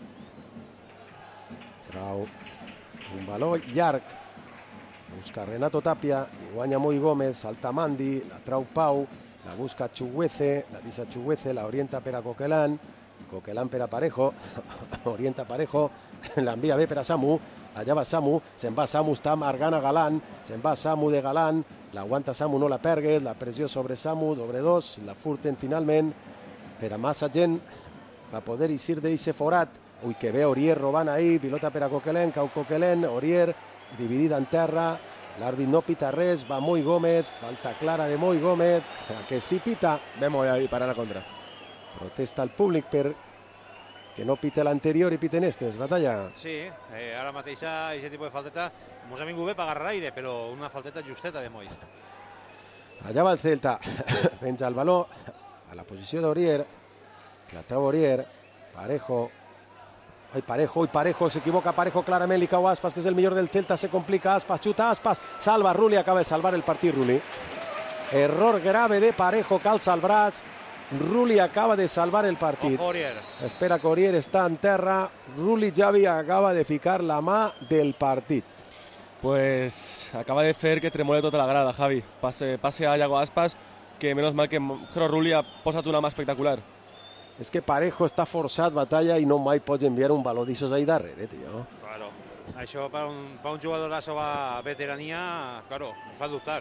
Trau un baló llarg. Busca Renato Tapia, i guanya Moi Gómez, salta Mandi, la trau Pau, la busca Chuguece, la deixa Chuguece, la orienta per a Coquelin, Coquelin per a Parejo, orienta Parejo, l'envia bé per a Samu, allà va Samu, se'n va Samu, està amargant a Galán, se'n va Samu de Galán, l'aguanta Samu, no la pergues, la pressió sobre Samu, doble dos, la furten finalment, per a massa gent, va poder eixir d'eixe forat. Ui, que bé Orier robant ahí, pilota per a Coquelin, cau Coquelin, Orier, dividida en terra, l'àrbit no pita res, va Moi Gómez, falta clara de Moi Gómez, que sí pita. Ve Moi ahí para la contra. Protesta el públic per que no pite l'anterior i piten estes, Batalla. Sí, eh, ara mateix aquest tipus de falteta mos ha vingut bé per agarrar aire, però una falteta justeta de Moi. Allà va el Celta, penja el baló a la posició d'Orier, la treu Orier, Parejo, ai Parejo, ai Parejo, s'equivoca Parejo clarament, li cau Aspas, que és el millor del Celta, se complica Aspas, xuta Aspas, salva Rulli, acaba de salvar el partit Rulli. Error grave de Parejo, calça el braç, Rulli acaba de salvar el partit. Ojo, Orier. Espera que Orier està en terra, Rulli Javi acaba de ficar la mà del partit. Pues acaba de fer que tremole tota la grada, Javi. Passe, passe a Iago Aspas, que menos mal que Jero Rulli ha posat una mà espectacular. És que Parejo està forçat, Batalla, i no mai pots enviar un baló d'ixos ahí darrere, tio. Claro. Això per un, per un jugador de la seva veterania, claro, ens fa dubtar.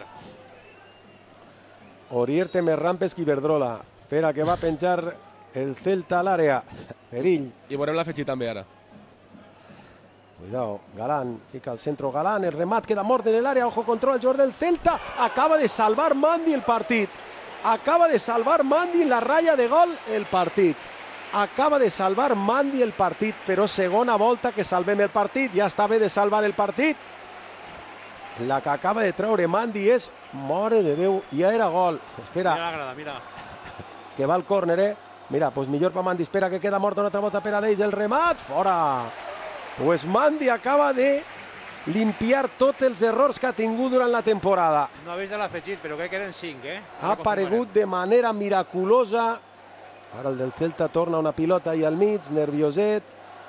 Orier té més rampes que Iberdrola. Espera, que va a penjar el Celta a l'àrea. Perill. I veurem la Fetxí també ara. Cuidado, Galán, fica al centro Galán, el remat queda mort en el área, ojo control, el jugador del Celta, acaba de salvar Mandi el partit. Acaba de salvar Mandi en la raya de gol el partit. Acaba de salvar Mandi el partit, però segona volta que salvem el partit, ja està bé de salvar el partit. La que acaba de treure Mandi és, mare de Déu, ja era gol. Espera. Mira la grada, mira. Que va al córner, eh? Mira, pues millor per Mandi, espera que queda mort una altra volta per a d'ells, el remat, fora. Pues Mandi acaba de limpiar tots els errors que ha tingut durant la temporada. No ha vist de l'afegit, però crec que eren cinc, eh? Ha aparegut de manera miraculosa. Ara el del Celta torna una pilota ahí al mig, nervioset.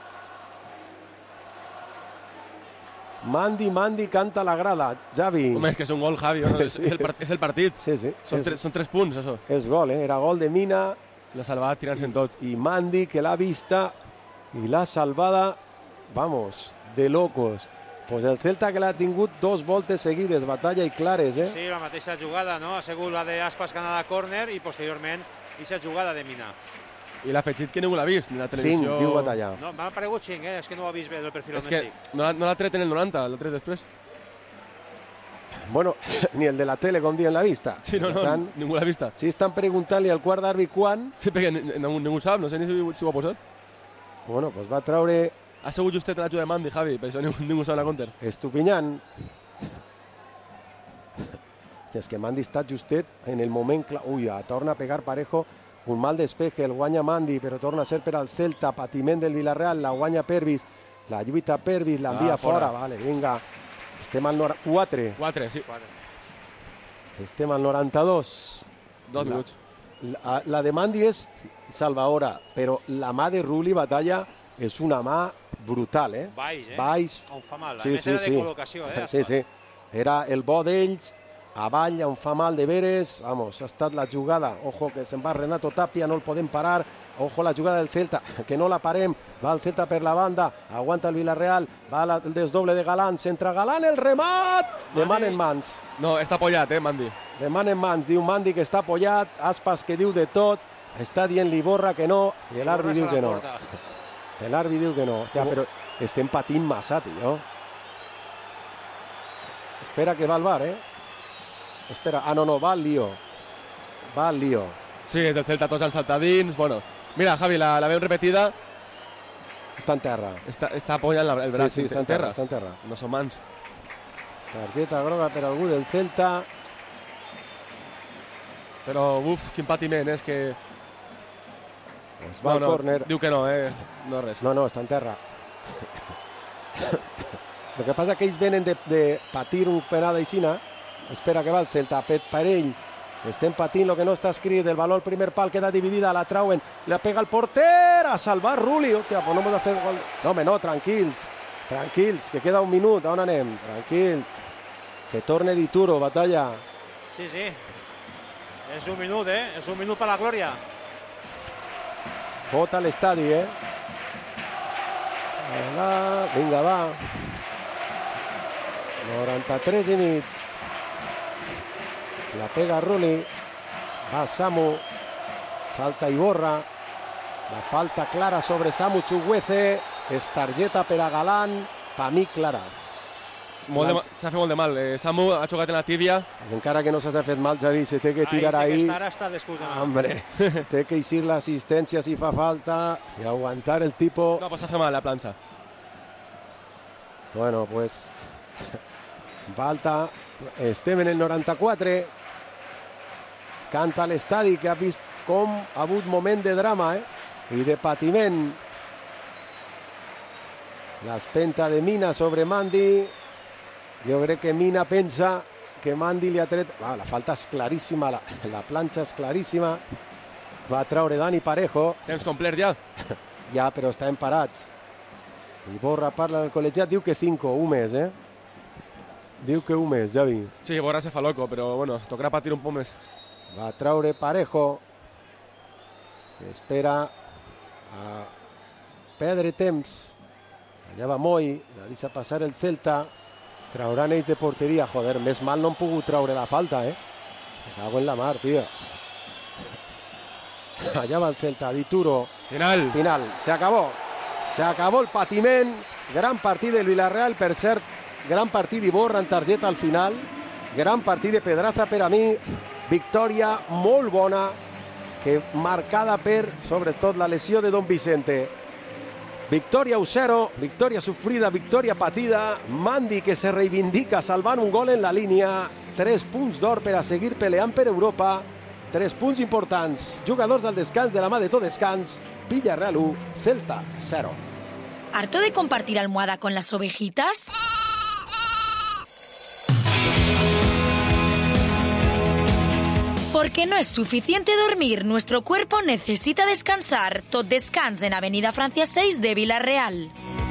Mandi, Mandi canta la grada, Javi. Home, és que és un gol, Javi, no? és, és, el part, és el partit. Sí, sí. Són, és, tres, són tres punts, això. És gol, eh? Era gol de Mina. La salvada tirant-se en tot. I Mandi, que l'ha vista, i l'ha salvada, vamos, de locos. Pues el Celta que l'ha tingut dos voltes seguides, Batalla i clares, eh? Sí, la mateixa jugada, no? Ha sigut la d'Aspas que ha anat a córner i posteriorment aquesta jugada de Mina. I l'ha afegit que ningú l'ha vist, ni la televisió... Cinc, diu Batalla. No, m'ha aparegut cinc, eh? És que no ho ha vist bé del perfil on estic. És que no l'ha tret en el noranta, l'ha tret després. Bueno, ni el de la tele, com diuen, l'ha vista. Sí, no, no, tant, ningú l'ha vista. Si estan preguntant-li al quart d'àrbit quan... Sí, perquè ningú, ningú sap, no sé ni si, si ho ha posat. Bueno, pues va treure... Ha sigut justet l'ajuda de Mandi, Javi, per això ningú, ningú sap la counter. Estupinyant. És que Mandi està justet en el moment clar. Ui, torna a pegar Parejo. Un mal despeje, el guanya Mandi, però torna a ser per al Celta. Patiment del Villarreal, la guanya Pervis. La lluita Pervis, l'envia ah, fora. fora. Vale, vinga. Estem al quatre. quatre, sí. Estem al noranta-dos. Dos la, minuts. La, la de Mandi és salvadora, però la mà de Rulli, Batalla, és una mà brutal, eh? Baix, eh? Baix. On fa mal. Sí, a més sí, era de sí. col·locació, eh? Sí, sí. Era el bo d'ells, avall, on fa mal de veres. Vamos, ha estat la jugada. Ojo, que se'n va Renato Tapia, no el podem parar. Ojo, la jugada del Celta, que no la parem. Va el Celta per la banda, aguanta el Villarreal, va la, el desdoble de Galán, centra Galán, el remat! De man en mans. No, està apoyat, eh, Mandi. De man en mans, diu Mandi que està apoyat, Aspas que diu de tot, està dient l'Iborra que no, i l'àrbit diu que no. L'àrbit diu que no. Tia, però estem patint massa, tio. Espera que va al bar, eh? Espera, ah, no, no, va al lío. Va al lío. Sí, del Celta tots han saltat dins, bueno. Mira, Javi, la, la veu repetida. Està en terra. Està, està apoyant el braç. Sí, sí, està en terra, està en terra. No són mans. Targeta groga per algú del Celta. Però, uf, quin patiment, és que... Pues va no, al no, córner. Diu que no, eh? No res. No, no, està en terra. El que passa que ells venen de, de patir un penal d'Aixina. Espera que va el Celta, pet per ell. Estem patint el que no està escrit. El valor al primer pal queda dividida, la trauen. La pega el porter, a salvar Rulli. Hòstia, pues no hemos de fer gol. No, home, no, tranquils. Tranquils, que queda un minut. On anem? Tranquil. Que torne Dituro, Batalla. Sí, sí. És un minut, eh? És un minut per la glòria. Vota l'estadi, eh? Vinga, va. noranta-tres i mig. La pega Rulli. Va Samu. Salta Iborra. La falta clara sobre Samu Chukwueze. És targeta per a Galán. Per mi clara. S'ha fet molt de mal. Eh, Samu ha xocat en la tíbia. Encara que no s'ha fet mal, Javi, se té que tirar ahí. Ahí té que estar hasta después de mal. Hombre, té que eixir l'assistència si fa falta i aguantar el tipo. No, pues hace mal la planxa. Bueno, pues falta. Estem en el noranta-quatre. Canta l'estadi que ha vist com ha hagut moment de drama eh? i de patiment. L'espenta de Mina sobre Mandi. Jo crec que Mina pensa que Mandi li ha tret... Ah, la falta és claríssima, la, la planxa és claríssima. Va traure Dani Parejo. Temps complet ja. Ja, però estan parats. Iborra parla del col·legiat, diu que cinco, un mes, eh? Diu que un mes, Javi. Sí, Iborra se fa loco, però bueno, tocarà patir un poc més. Va traure Parejo. Espera a perdre temps. Allà va Moi, la deixa passar el Celta. Trauran ells de porteria. Joder, més mal no han pogut traure la falta, eh? Me cago en la mar, tio. Allà va el Celta, Dituro. Final. Final, se acabó. Se acabó el patiment. Gran partit del Villarreal, per cert. Gran partit d'Iborra en targeta al final. Gran partit de Pedraza per a mi. Victòria molt bona, que marcada per, sobretot, la lesió de Don Vicente. Victòria u zero, victòria sofrida, victòria patida. Mandi que se reivindica salvant un gol en la línia. Tres punts d'or per a seguir peleant per Europa. Tres punts importants. Jugadors al descans de la mà de tot descans. Villarreal u, Celta cero. ¿Harto de compartir almohada con las ovejitas? Porque no es suficiente dormir, nuestro cuerpo necesita descansar. Tot Descans en Avenida Francia seis de Villarreal.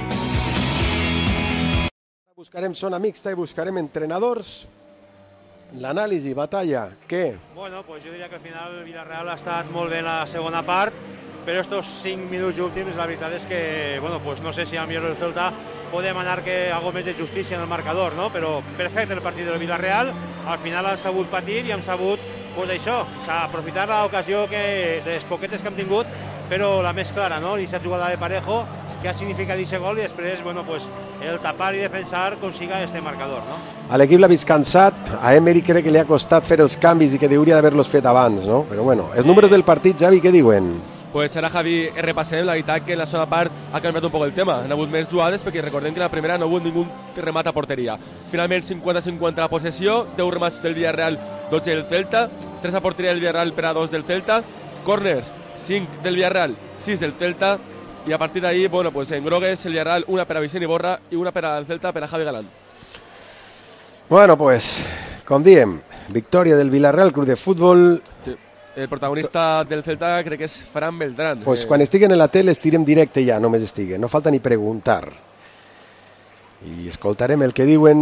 Buscarem zona mixta i buscarem entrenadors. L'anàlisi, batalla, què? Bueno, pues yo diría que al final el Villarreal ha estat molt bé en la segona part, però estos cinc minuts últims la veritat és que, bueno, pues no sé si a millor el Celta podem anar que algo més de justícia en el marcador, no? Però perfecte el partit del Villarreal, al final han sabut patir i han sabut, pues això, aprofitar l'ocasió que, de les poquetes que hem tingut, però la més clara, no? Aquesta jugada de Parejo, que ha significat aquest gol i després, bueno, pues el tapar i defensar consiga este marcador, no? A l'equip l'ha vist cansat, a Emery crec que li ha costat fer els canvis i que hauria d'haver-los fet abans, no? Però bueno, els números del partit, Javi, què diuen? Pues ara, Javi, repassem la veritat que en la segona part ha canviat un poc el tema. Han hagut més jugades perquè recordem que la primera no ha hagut ningú remat a porteria. Finalment, cinquanta cinquanta la possessió, deu remats del Villarreal, dotze del Celta, tres a porteria del Villarreal per a dos del Celta, corners, cinc del Villarreal, sis del Celta, i a partir d'ahí, bueno, pues en grogues, el Villarreal, una per a Vicent Iborra i una per al Celta per a Javi Galán. Bueno, pues, com diem, victòria del Villarreal Club de Futbol. Sí. El protagonista del Celta crec que és Fran Beltrán. Pues eh... quan estiguen en la tele estirem directe ja, només estiguen. No falta ni preguntar. I escoltarem el que diuen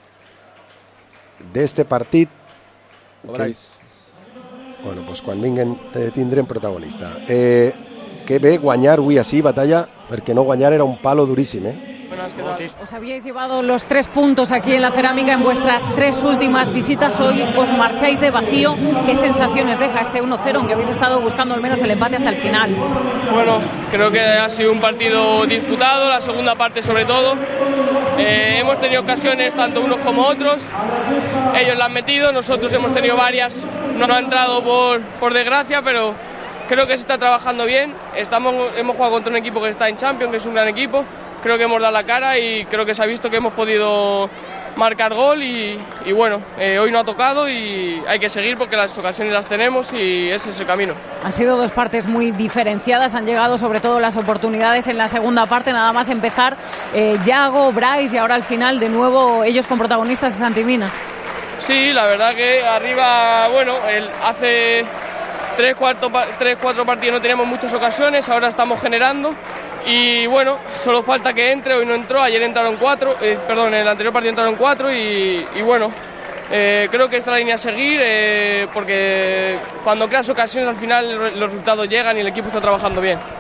d'este partit. Que... Bueno, pues quan vinguen eh, tindrem protagonista. Eh, que bé guanyar avui així, batalla, perquè no guanyar era un palo duríssim, eh? Os habíais llevado los tres puntos aquí en la Cerámica en vuestras tres últimas visitas. Hoy os marcháis de vacío. ¿Qué sensaciones deja este uno cero, aunque habéis estado buscando al menos el empate hasta el final? Bueno, creo que ha sido un partido disputado, la segunda parte sobre todo. Eh, hemos tenido ocasiones, tanto unos como otros. Ellos la han metido, nosotros hemos tenido varias. No ha entrado por, por desgracia, pero creo que se está trabajando bien. Estamos, hemos jugado contra un equipo que está en Champions, que es un gran equipo. Creo que hemos dado la cara y creo que se ha visto que hemos podido marcar gol y, y bueno, eh, hoy no ha tocado y hay que seguir porque las ocasiones las tenemos y ese es el camino. Han sido dos partes muy diferenciadas, han llegado sobre todo las oportunidades en la segunda parte, nada más empezar, eh, Yago, Bryce y ahora al final de nuevo ellos con protagonistas de Santi Mina. Sí, la verdad que arriba, bueno, el, hace tres, cuatro, tres, cuatro partidos no teníamos muchas ocasiones, ahora estamos generando. Y bueno, solo falta que entre, hoy no entró, ayer entraron cuatro, eh, perdón, en el anterior partido entraron cuatro y, y bueno, eh, creo que esta es la línea a seguir eh, porque cuando creas ocasiones al final los resultados llegan y el equipo está trabajando bien.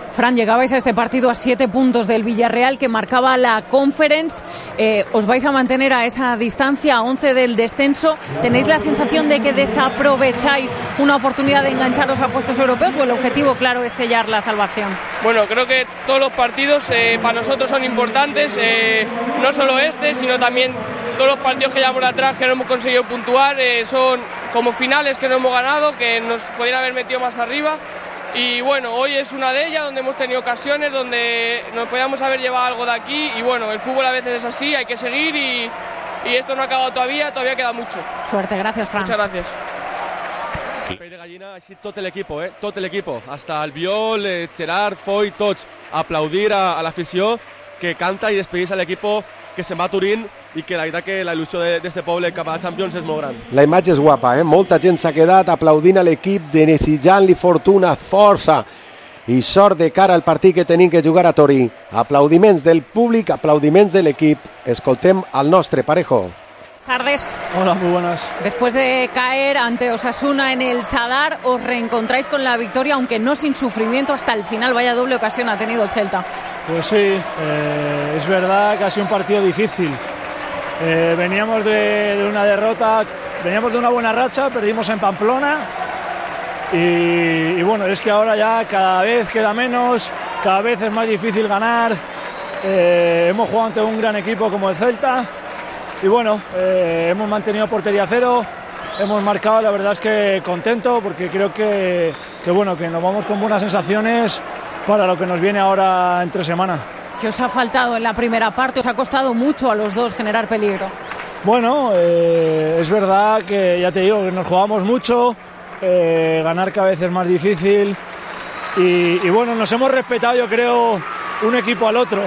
Fran, llegabais a este partido a siete puntos del Villarreal, que marcaba la Conference. Eh, ¿Os vais a mantener a esa distancia, a once del descenso? ¿Tenéis la sensación de que desaprovecháis una oportunidad de engancharos a puestos europeos o el objetivo claro es sellar la salvación? Bueno, creo que todos los partidos eh, para nosotros son importantes, eh, no solo este, sino también todos los partidos que llevamos atrás que no hemos conseguido puntuar, eh, son como finales que no hemos ganado, que nos podrían haber metido más arriba. Y bueno, hoy es una de ellas donde hemos tenido ocasiones, donde nos podíamos haber llevado algo de aquí. Y bueno, el fútbol a veces es así, hay que seguir y, y esto no ha acabado todavía, todavía queda mucho. Suerte, gracias, Fran. Muchas gracias. Pell de gallina, així tot l'equipo, eh? tot l'equipo, hasta el Biol, eh, Gerard, Foy, tots, aplaudir a, a l'afició que canta i despedir-se a l'equipo que se'n va a Turín i que la veritat que la il·lusió d'este poble cap a la Champions és molt gran. La imatge és guapa, eh? Molta gent s'ha quedat aplaudint a l'equip, desitjant-li fortuna, força i sort de cara al partit que tenim que jugar a Torí. Aplaudiments del públic, aplaudiments de l'equip. Escoltem al nostre Parejo. Tardes. Hola, muy buenas. Después de caer ante Osasuna en el Sadar, os reencontráis con la victoria, aunque no sin sufrimiento hasta el final. Vaya doble ocasión ha tenido el Celta. Pues sí, eh, es verdad que ha sido un partido difícil. Eh, veníamos de, de una derrota, veníamos de una buena racha, perdimos en Pamplona y, y bueno, es que ahora ya cada vez queda menos, cada vez es más difícil ganar. Eh, hemos jugado ante un gran equipo como el Celta. Y bueno, eh, hemos mantenido portería cero, hemos marcado, la verdad es que contento porque creo que, que, bueno, que nos vamos con buenas sensaciones para lo que nos viene ahora entre semana. ¿Qué os ha faltado en la primera parte? ¿Os ha costado mucho a los dos generar peligro? Bueno, eh, es verdad que ya te digo que nos jugamos mucho, eh, ganar cada vez es más difícil y, y bueno, nos hemos respetado yo creo un equipo al otro.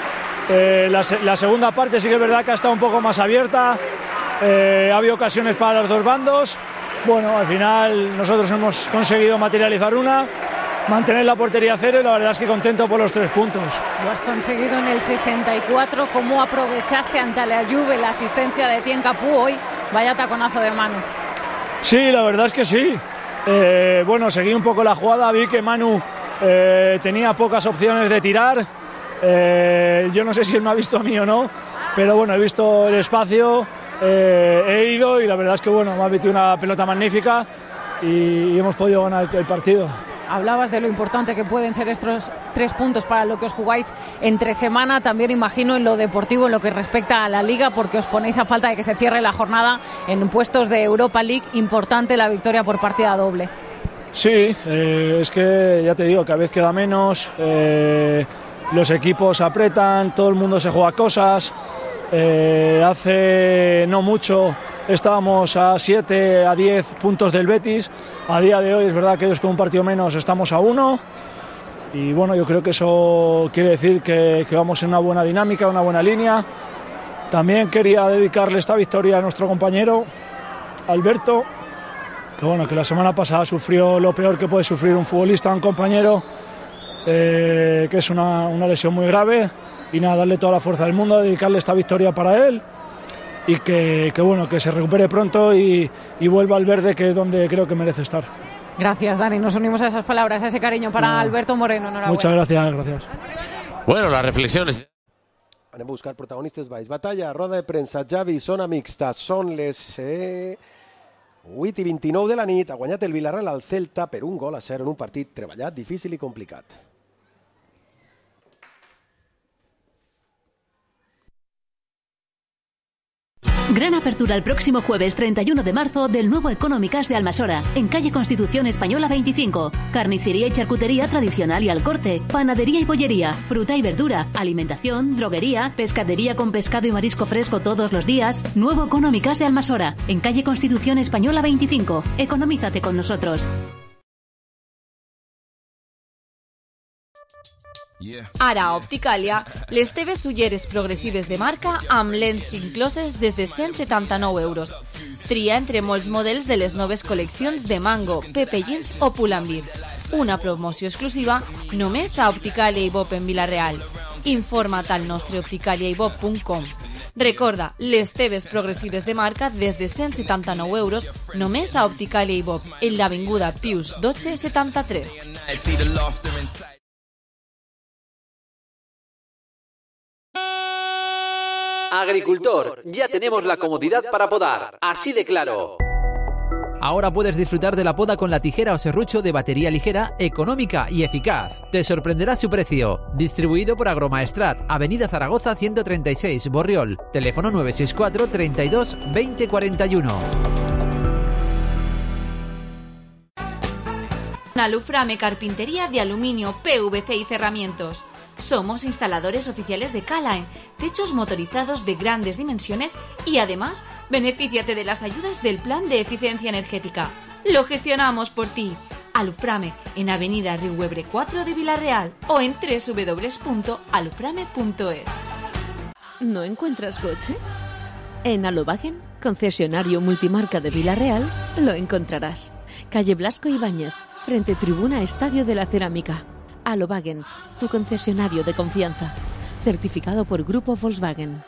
Eh, la, la segunda parte sí que es verdad que ha estado un poco más abierta, eh, ha habido ocasiones para los dos bandos. Bueno, al final nosotros hemos conseguido materializar una, mantener la portería cero y la verdad es que contento por los tres puntos. Lo has conseguido en el sesenta y cuatro. ¿Cómo aprovechaste ante la Juve la asistencia de Tien Capú hoy? Vaya taconazo de mano. Sí, la verdad es que sí. Eh, bueno, seguí un poco la jugada, vi que Manu eh, tenía pocas opciones de tirar. Eh, yo no sé si él me ha visto a mí o no, pero bueno, he visto el espacio, eh, he ido y la verdad es que bueno, me ha metido una pelota magnífica y, y hemos podido ganar el partido. Hablabas de lo importante que pueden ser estos tres puntos para lo que os jugáis entre semana, también imagino en lo deportivo, en lo que respecta a la Liga, porque os ponéis a falta de que se cierre la jornada en puestos de Europa League. Importante la victoria por partida doble. Sí, eh, es que ya te digo, cada vez queda menos, eh, los equipos apretan, todo el mundo se juega cosas. Eh, hace no mucho estábamos a siete, a diez puntos del Betis. A día de hoy es verdad que ellos con un partido menos estamos a uno. Y bueno, yo creo que eso quiere decir que, que vamos en una buena dinámica, una buena línea. También quería dedicarle esta victoria a nuestro compañero Alberto, que bueno, que la semana pasada sufrió lo peor que puede sufrir un futbolista, un compañero. Eh, que es una, una lesión muy grave y nada, darle toda la fuerza del mundo, dedicarle esta victoria para él y que, que bueno, que se recupere pronto y, y vuelva al verde, que es donde creo que merece estar. Gracias, Dani, nos unimos a esas palabras, a ese cariño para no. Alberto Moreno. Enhorabuena. Muchas gracias, gracias. Bueno, las reflexiones. Anem a buscar protagonistes baix. Batalla, roda de premsa, Javi, zona mixta, són les eh, vuit i vint-i-nou de la nit. Ha guanyat el Villarreal al Celta per un gol a zero en un partit treballat, difícil i complicat. Gran apertura el próximo jueves treinta y uno de marzo del nuevo Económicas de Almasora, en calle Constitución Española veinticinco. Carnicería y charcutería tradicional y al corte, panadería y bollería, fruta y verdura, alimentación, droguería, pescadería con pescado y marisco fresco todos los días. Nuevo Económicas de Almasora, en calle Constitución Española veinticinco. Economízate con nosotros. Ara a Opticàlia, les teves ulleres progressives de marca amb lents incloses des de cent setanta-nou euros. Tria entre molts models de les noves col·leccions de Mango, Pepe Jeans o Pull&Bear. Una promoció exclusiva només a Opticàlia i Bob en Vila-real. Informa't al nostre opticàlia i bob punt com. Recorda, les teves progressives de marca des de cent setanta-nou euros només a Opticàlia i Bob, en l'avinguda Pius dotze setanta-tres. Agricultor, ya tenemos la comodidad para podar, así de claro. Ahora puedes disfrutar de la poda con la tijera o serrucho de batería ligera, económica y eficaz. Te sorprenderá su precio. Distribuido por Agromaestrat, Avenida Zaragoza ciento treinta y seis, Borriol. Teléfono nueve seis cuatro, treinta y dos, veinte cuarenta y uno. Aluframe Carpintería de Aluminio, P V C y Cerramientos. Somos instaladores oficiales de Calaen, techos motorizados de grandes dimensiones y además benefíciate de las ayudas del Plan de Eficiencia Energética. Lo gestionamos por ti. Aluframe en Avenida Riuebre cuatro de Vilarreal o en doble u doble u doble u punto aluframe punto es. ¿No encuentras coche? En Alovagen, concesionario multimarca de Vilarreal, lo encontrarás. Calle Blasco Ibáñez, frente Tribuna Estadio de la Cerámica. Alovagen, tu concesionario de confianza. Certificado por Grupo Volkswagen.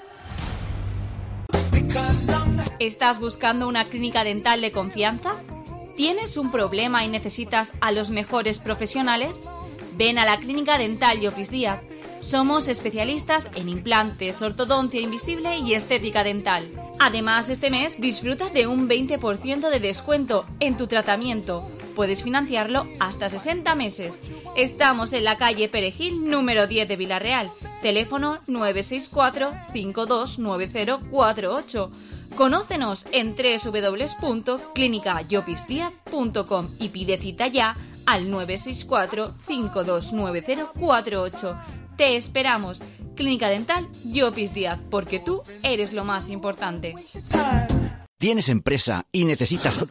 ¿Estás buscando una clínica dental de confianza? ¿Tienes un problema y necesitas a los mejores profesionales? Ven a la Clínica Dental Llopis Díaz. Somos especialistas en implantes, ortodoncia invisible y estética dental. Además, este mes disfruta de un veinte por ciento de descuento en tu tratamiento. Puedes financiarlo hasta sesenta meses. Estamos en la calle Perejil, número diez de Vilarreal. Teléfono nueve seis cuatro, cinco dos nueve cero cuatro ocho. Conócenos en doble u doble u doble u punto clínica llopis díaz punto com y pide cita ya al nueve seis cuatro, cinco dos nueve cero cuatro ocho. Te esperamos. Clínica Dental Llopis Díaz, porque tú eres lo más importante. ¿Tienes empresa y necesitas...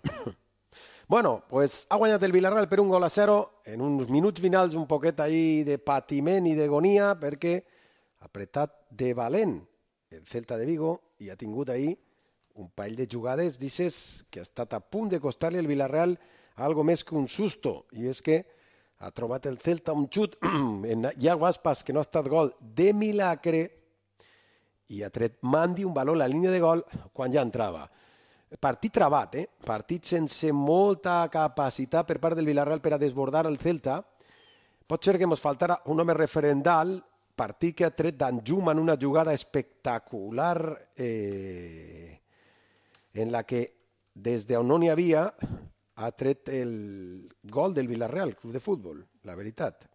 Bueno, pues ha guanyat el Villarreal per un gol a zero en uns minuts finals un poquet ahí de patiment i d'agonia perquè ha apretat de valent el Celta de Vigo i ha tingut ahí un parell de jugades, dices, que ha estat a punt de costar-li al Villarreal algo més que un susto, i és que ha trobat el Celta un xut en Iago Aspas que no ha estat gol de milagre i ha tret Mandi un valor a la línia de gol quan ja entrava. Partit trabat, eh? Partit sense molta capacitat per part del Villarreal per a desbordar el Celta. Pot ser que ens faltara un home referendal, partit que ha tret Danjuma en una jugada espectacular eh, en la que des d'on no n'hi havia ha tret el gol del Villarreal, Club de Futbol, la veritat.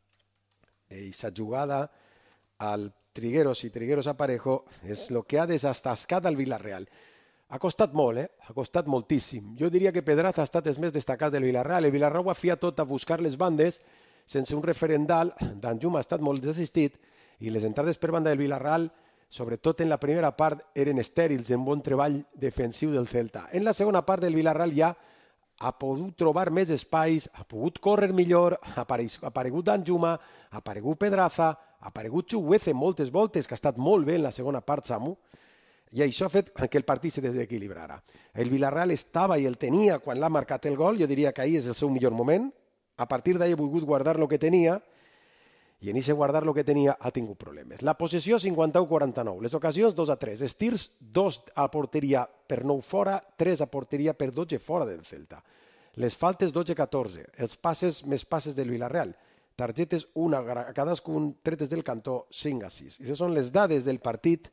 Eixa jugada al Trigueros i Trigueros a Parejo és el que ha desastascat al Villarreal. Ha costat molt, eh? Ha costat moltíssim. Jo diria que Pedraza ha estat els més destacats del Villarreal. El Villarreal ho ha fiat tot a buscar les bandes sense un referendal. Danjuma ha estat molt desassistit i les entrades per banda del Villarreal, sobretot en la primera part, eren estèrils en bon treball defensiu del Celta. En la segona part del Villarreal ja ha pogut trobar més espais, ha pogut córrer millor, ha aparegut Danjuma, ha aparegut Pedraza, ha aparegut Chuguece moltes voltes, que ha estat molt bé en la segona part, Samu, i això ha fet que el partit se desequilibrara. El Villarreal estava i el tenia quan l'ha marcat el gol, jo diria que ahir és el seu millor moment. A partir d'ahir ha volgut guardar el que tenia i en aquest guardar el que tenia ha tingut problemes. La possessió cinquanta-u a quaranta-nou, les ocasions dos a tres, els tirs dos a porteria per nou fora, tres a porteria per dotze fora del Celta. Les faltes dotze a catorze, els passes més passes del Villarreal, targetes una a cadascun, tretes del cantó cinc a sis. I aquestes són les dades del partit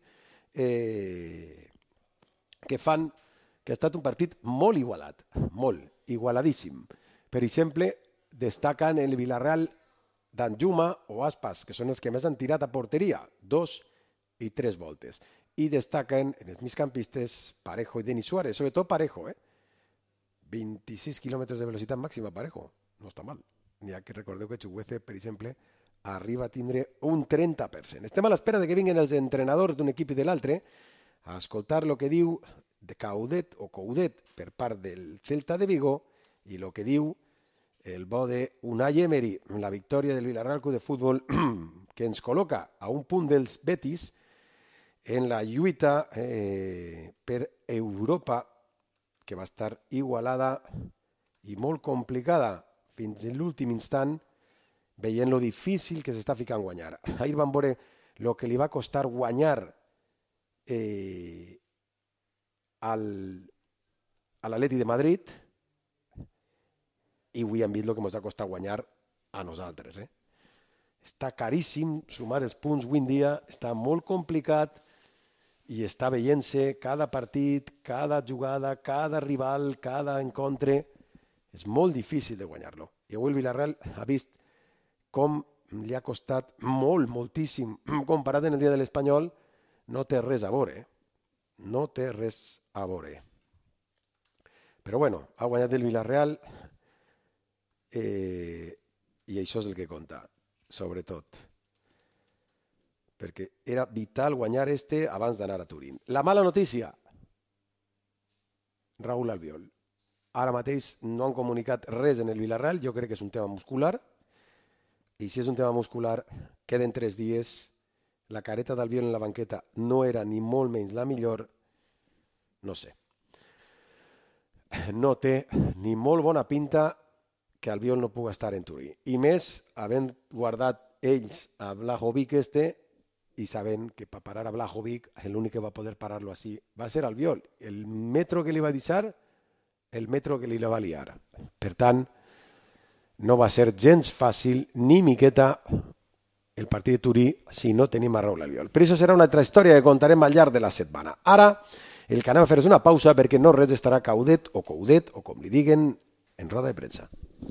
Eh, que fan que ha estat un partit molt igualat, molt igualadíssim. Per exemple, destaquen el Villarreal Danjuma o Aspas, que són els que més han tirat a porteria, dos i tres voltes. I destaquen en els migcampistes Parejo i Denis Suárez, sobretot Parejo, eh? vint-i-sis quilòmetres de velocitat màxima Parejo, no està mal. N'hi ha que recordeu que Chuguece, per exemple, arriba a tindre un trenta per cent. Estem a l'espera de que vinguin els entrenadors d'un equip i de l'altre a escoltar el que diu de Caudet o Coudet per part del Celta de Vigo i el que diu el bo de Unai Emery, la victòria del Villarreal Club de Futbol que ens col·loca a un punt dels Betis en la lluita eh, per Europa, que va estar igualada i molt complicada fins a l'últim instant, veient lo difícil que s'està ficant guanyar. Ahir vam veure el que li va costar guanyar eh, al, a l'Atleti de Madrid i avui hem vist el que ens ha costat guanyar a nosaltres. Eh? Està caríssim sumar els punts avui en dia, està molt complicat i està veient-se cada partit, cada jugada, cada rival, cada encontre. És molt difícil de guanyar-lo. I avui el Villarreal ha vist com li ha costat molt, moltíssim, comparat en el dia de l'Espanyol, no té res a veure. No té res a veure. Però bueno, ha guanyat el Villarreal eh, i això és el que compta, sobretot. Perquè era vital guanyar este abans d'anar a Turín. La mala notícia, Raúl Albiol. Ara mateix no han comunicat res en el Villarreal, jo crec que és un tema muscular, i si és un tema muscular, queden tres dies, la careta d'Albiol en la banqueta no era ni molt menys la millor, no sé. No té ni molt bona pinta que Albiol no pugui estar en Turí. I més, havent guardat ells a Vlahovic este, i sabent que per parar a Vlahovic l'únic que va poder parar-lo així va ser Albiol. El metro que li va deixar, el metro que li va liar. Per tant, no va ser gens fàcil ni miqueta el partit de Turí si no tenim a Raúl Albiol. Però això serà una altra història que contarem al llarg de la setmana. Ara, el que anem a fer és una pausa perquè no res estarà caudet o coudet o com li diguen en roda de premsa.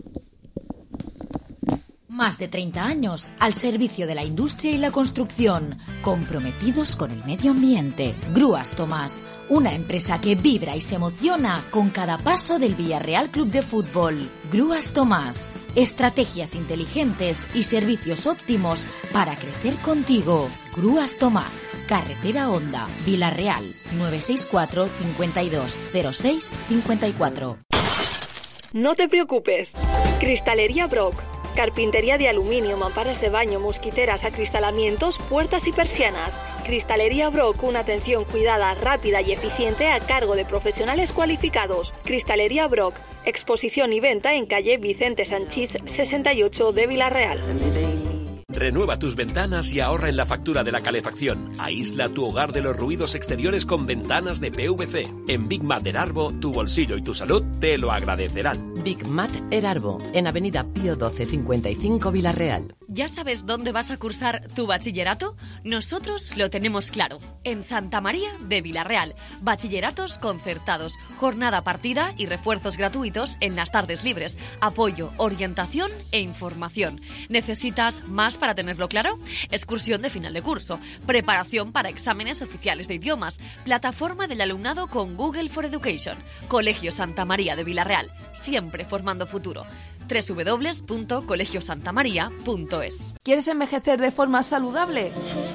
Más de treinta años al servicio de la industria y la construcción, comprometidos con el medio ambiente. Grúas Tomás, una empresa que vibra y se emociona con cada paso del Villarreal Club de Fútbol. Grúas Tomás, estrategias inteligentes y servicios óptimos para crecer contigo. Grúas Tomás, Carretera Honda, Villarreal, nueve seis cuatro, cincuenta y dos, cero seis, cincuenta y cuatro. No te preocupes. Cristalería Brock. Carpintería de aluminio, mamparas de baño, mosquiteras, acristalamientos, puertas y persianas. Cristalería Brock, una atención cuidada, rápida y eficiente a cargo de profesionales cualificados. Cristalería Brock, exposición y venta en calle Vicente Sanchís sesenta y ocho de Villarreal. Renueva tus ventanas y ahorra en la factura de la calefacción. Aísla tu hogar de los ruidos exteriores con ventanas de P V C. En Big Mat Erarbo, tu bolsillo y tu salud te lo agradecerán. Big Mat Erarbo, en Avenida Pío doce cincuenta y cinco Villarreal. ¿Ya sabes dónde vas a cursar tu bachillerato? Nosotros lo tenemos claro. En Santa María de Villarreal. Bachilleratos concertados, jornada partida y refuerzos gratuitos en las tardes libres. Apoyo, orientación e información. ¿Necesitas más para tenerlo claro? Excursión de final de curso. Preparación para exámenes oficiales de idiomas. Plataforma del alumnado con Google for Education. Colegio Santa María de Villarreal. Siempre formando futuro. doble u doble u doble u punto colegio santa maría punto es. ¿Quieres envejecer de forma saludable?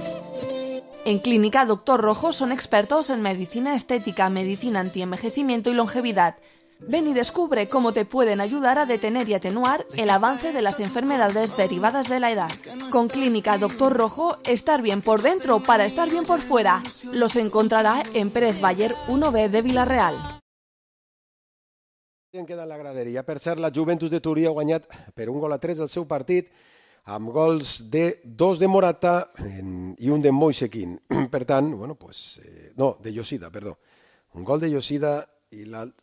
En Clínica Doctor Rojo son expertos en medicina estética, medicina antienvejecimiento y longevidad. Ven y descubre cómo te pueden ayudar a detener y atenuar el avance de las enfermedades derivadas de la edad. Con Clínica Doctor Rojo, estar bien por dentro para estar bien por fuera. Los encontrará en Pérez Baller uno B de Villarreal. Queda en la graderia. Per cert, la Juventus de Turí ha guanyat per un gol a tres el seu partit amb gols de dos de Morata i un de Moisekin. Per tant, bueno, pues, eh, no, de Yoshida, perdó. Un gol de Yoshida i l'altre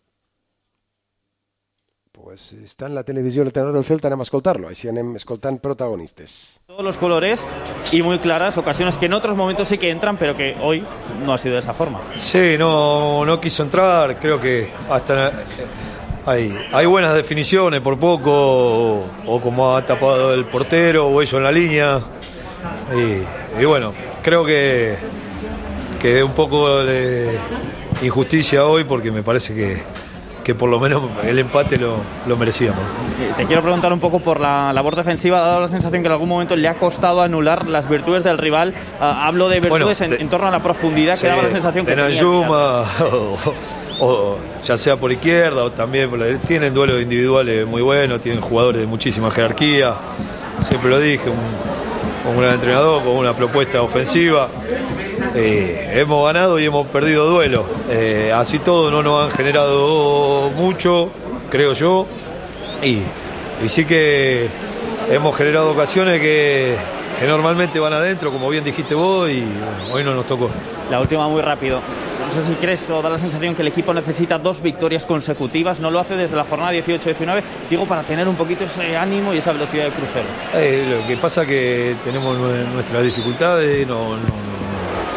pues está en la televisión el entrenador del Celta, anem a escoltar-lo, així anem escoltant protagonistes. Todos los colores y muy claras, ocasiones que en otros momentos sí que entran, pero que hoy no ha sido de esa forma. Sí, no, no quiso entrar, creo que hasta hay, hay buenas definiciones por poco, o, o como ha tapado el portero, o ellos en la línea, y, y bueno, creo que, que un poco de injusticia hoy, porque me parece que que por lo menos el empate lo, lo merecíamos. Te quiero preguntar un poco por la labor defensiva. Ha dado la sensación que en algún momento le ha costado anular las virtudes del rival. Uh, hablo de virtudes bueno, de, en, en torno a la profundidad, sí, que daba la sensación que tenía. Nayuma, o, o ya sea por izquierda o también por la, tienen duelos individuales muy buenos, tienen jugadores de muchísima jerarquía. Siempre lo dije, un, un gran entrenador con una propuesta ofensiva. Eh, hemos ganado y hemos perdido duelos, eh, así todo no nos han generado mucho, creo yo, y, y sí que hemos generado ocasiones que, que normalmente van adentro, como bien dijiste vos, y bueno, hoy no nos tocó. La última muy rápido. No sé si crees o da la sensación que el equipo necesita dos victorias consecutivas, no lo hace desde la jornada dieciocho diecinueve, digo, para tener un poquito ese ánimo y esa velocidad de crucero. Eh, lo que pasa es que tenemos nuestras dificultades, no, no, no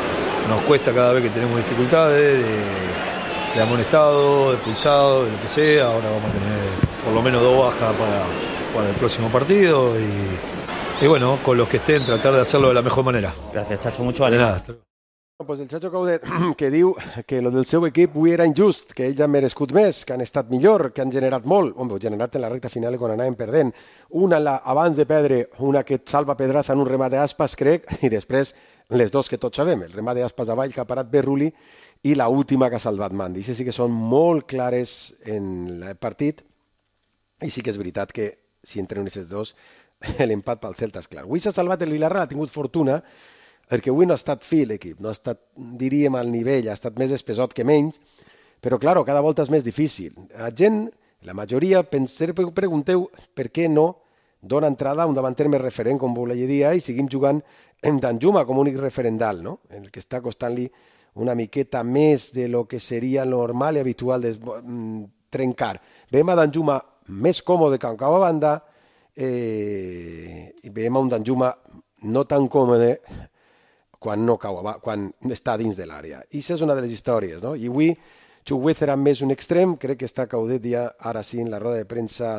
nos cuesta cada vez que tenemos dificultades, de, de amonestado, de expulsado, de lo que sea. Ahora vamos a tener por lo menos dos bajas para, para el próximo partido y, y bueno, con los que estén tratar de hacerlo de la mejor manera. Gracias, Chacho, mucho De ánimo. nada. Pues el Chacho Caudet, que diu que lo del seu equip avui era injust, que ells han merescut més, que han estat millor, que han generat molt. Home, generat en la recta final quan anàvem perdent. Una la, abans de perdre, una que salva Pedraza en un remat d'Aspas, crec, i després les dos que tots sabem, el remat d'Aspas avall que ha parat Berruli i la última que ha salvat Mandi. I sí que són molt clares en el partit i sí que és veritat que si entren aquests dos l'empat pel Celta és clar. Avui s'ha salvat el Villarreal, ha tingut fortuna perquè avui no ha estat fi l'equip, no ha estat, diríem, al nivell, ha estat més espesot que menys, però, clar, cada volta és més difícil. La gent, la majoria, penseu, pregunteu per què no dona entrada a un davanter més referent com Boulayedia i seguim jugant amb Danjuma com únic referendal, no? El que està costant-li una miqueta més de lo que seria normal i habitual de trencar. Veiem a Danjuma més còmode que en cau a banda eh, i veiem a un Danjuma no tan còmode quan no cau, quan està dins de l'àrea. I això és una de les històries, no? I avui Chukwueze era més un extrem, crec que està Caudet ja ara sí en la roda de premsa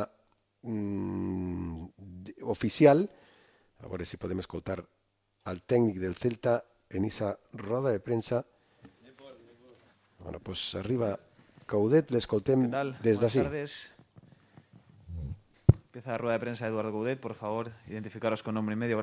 mmm, oficial. A veure si podem escoltar al tècnic del Celta en esa roda de premsa. Bueno, pues arriba Caudet, l'escoltem des d'ací. Empieza la rueda de prensa de Eduardo Caudet, por favor, identificaros con nombre y medio.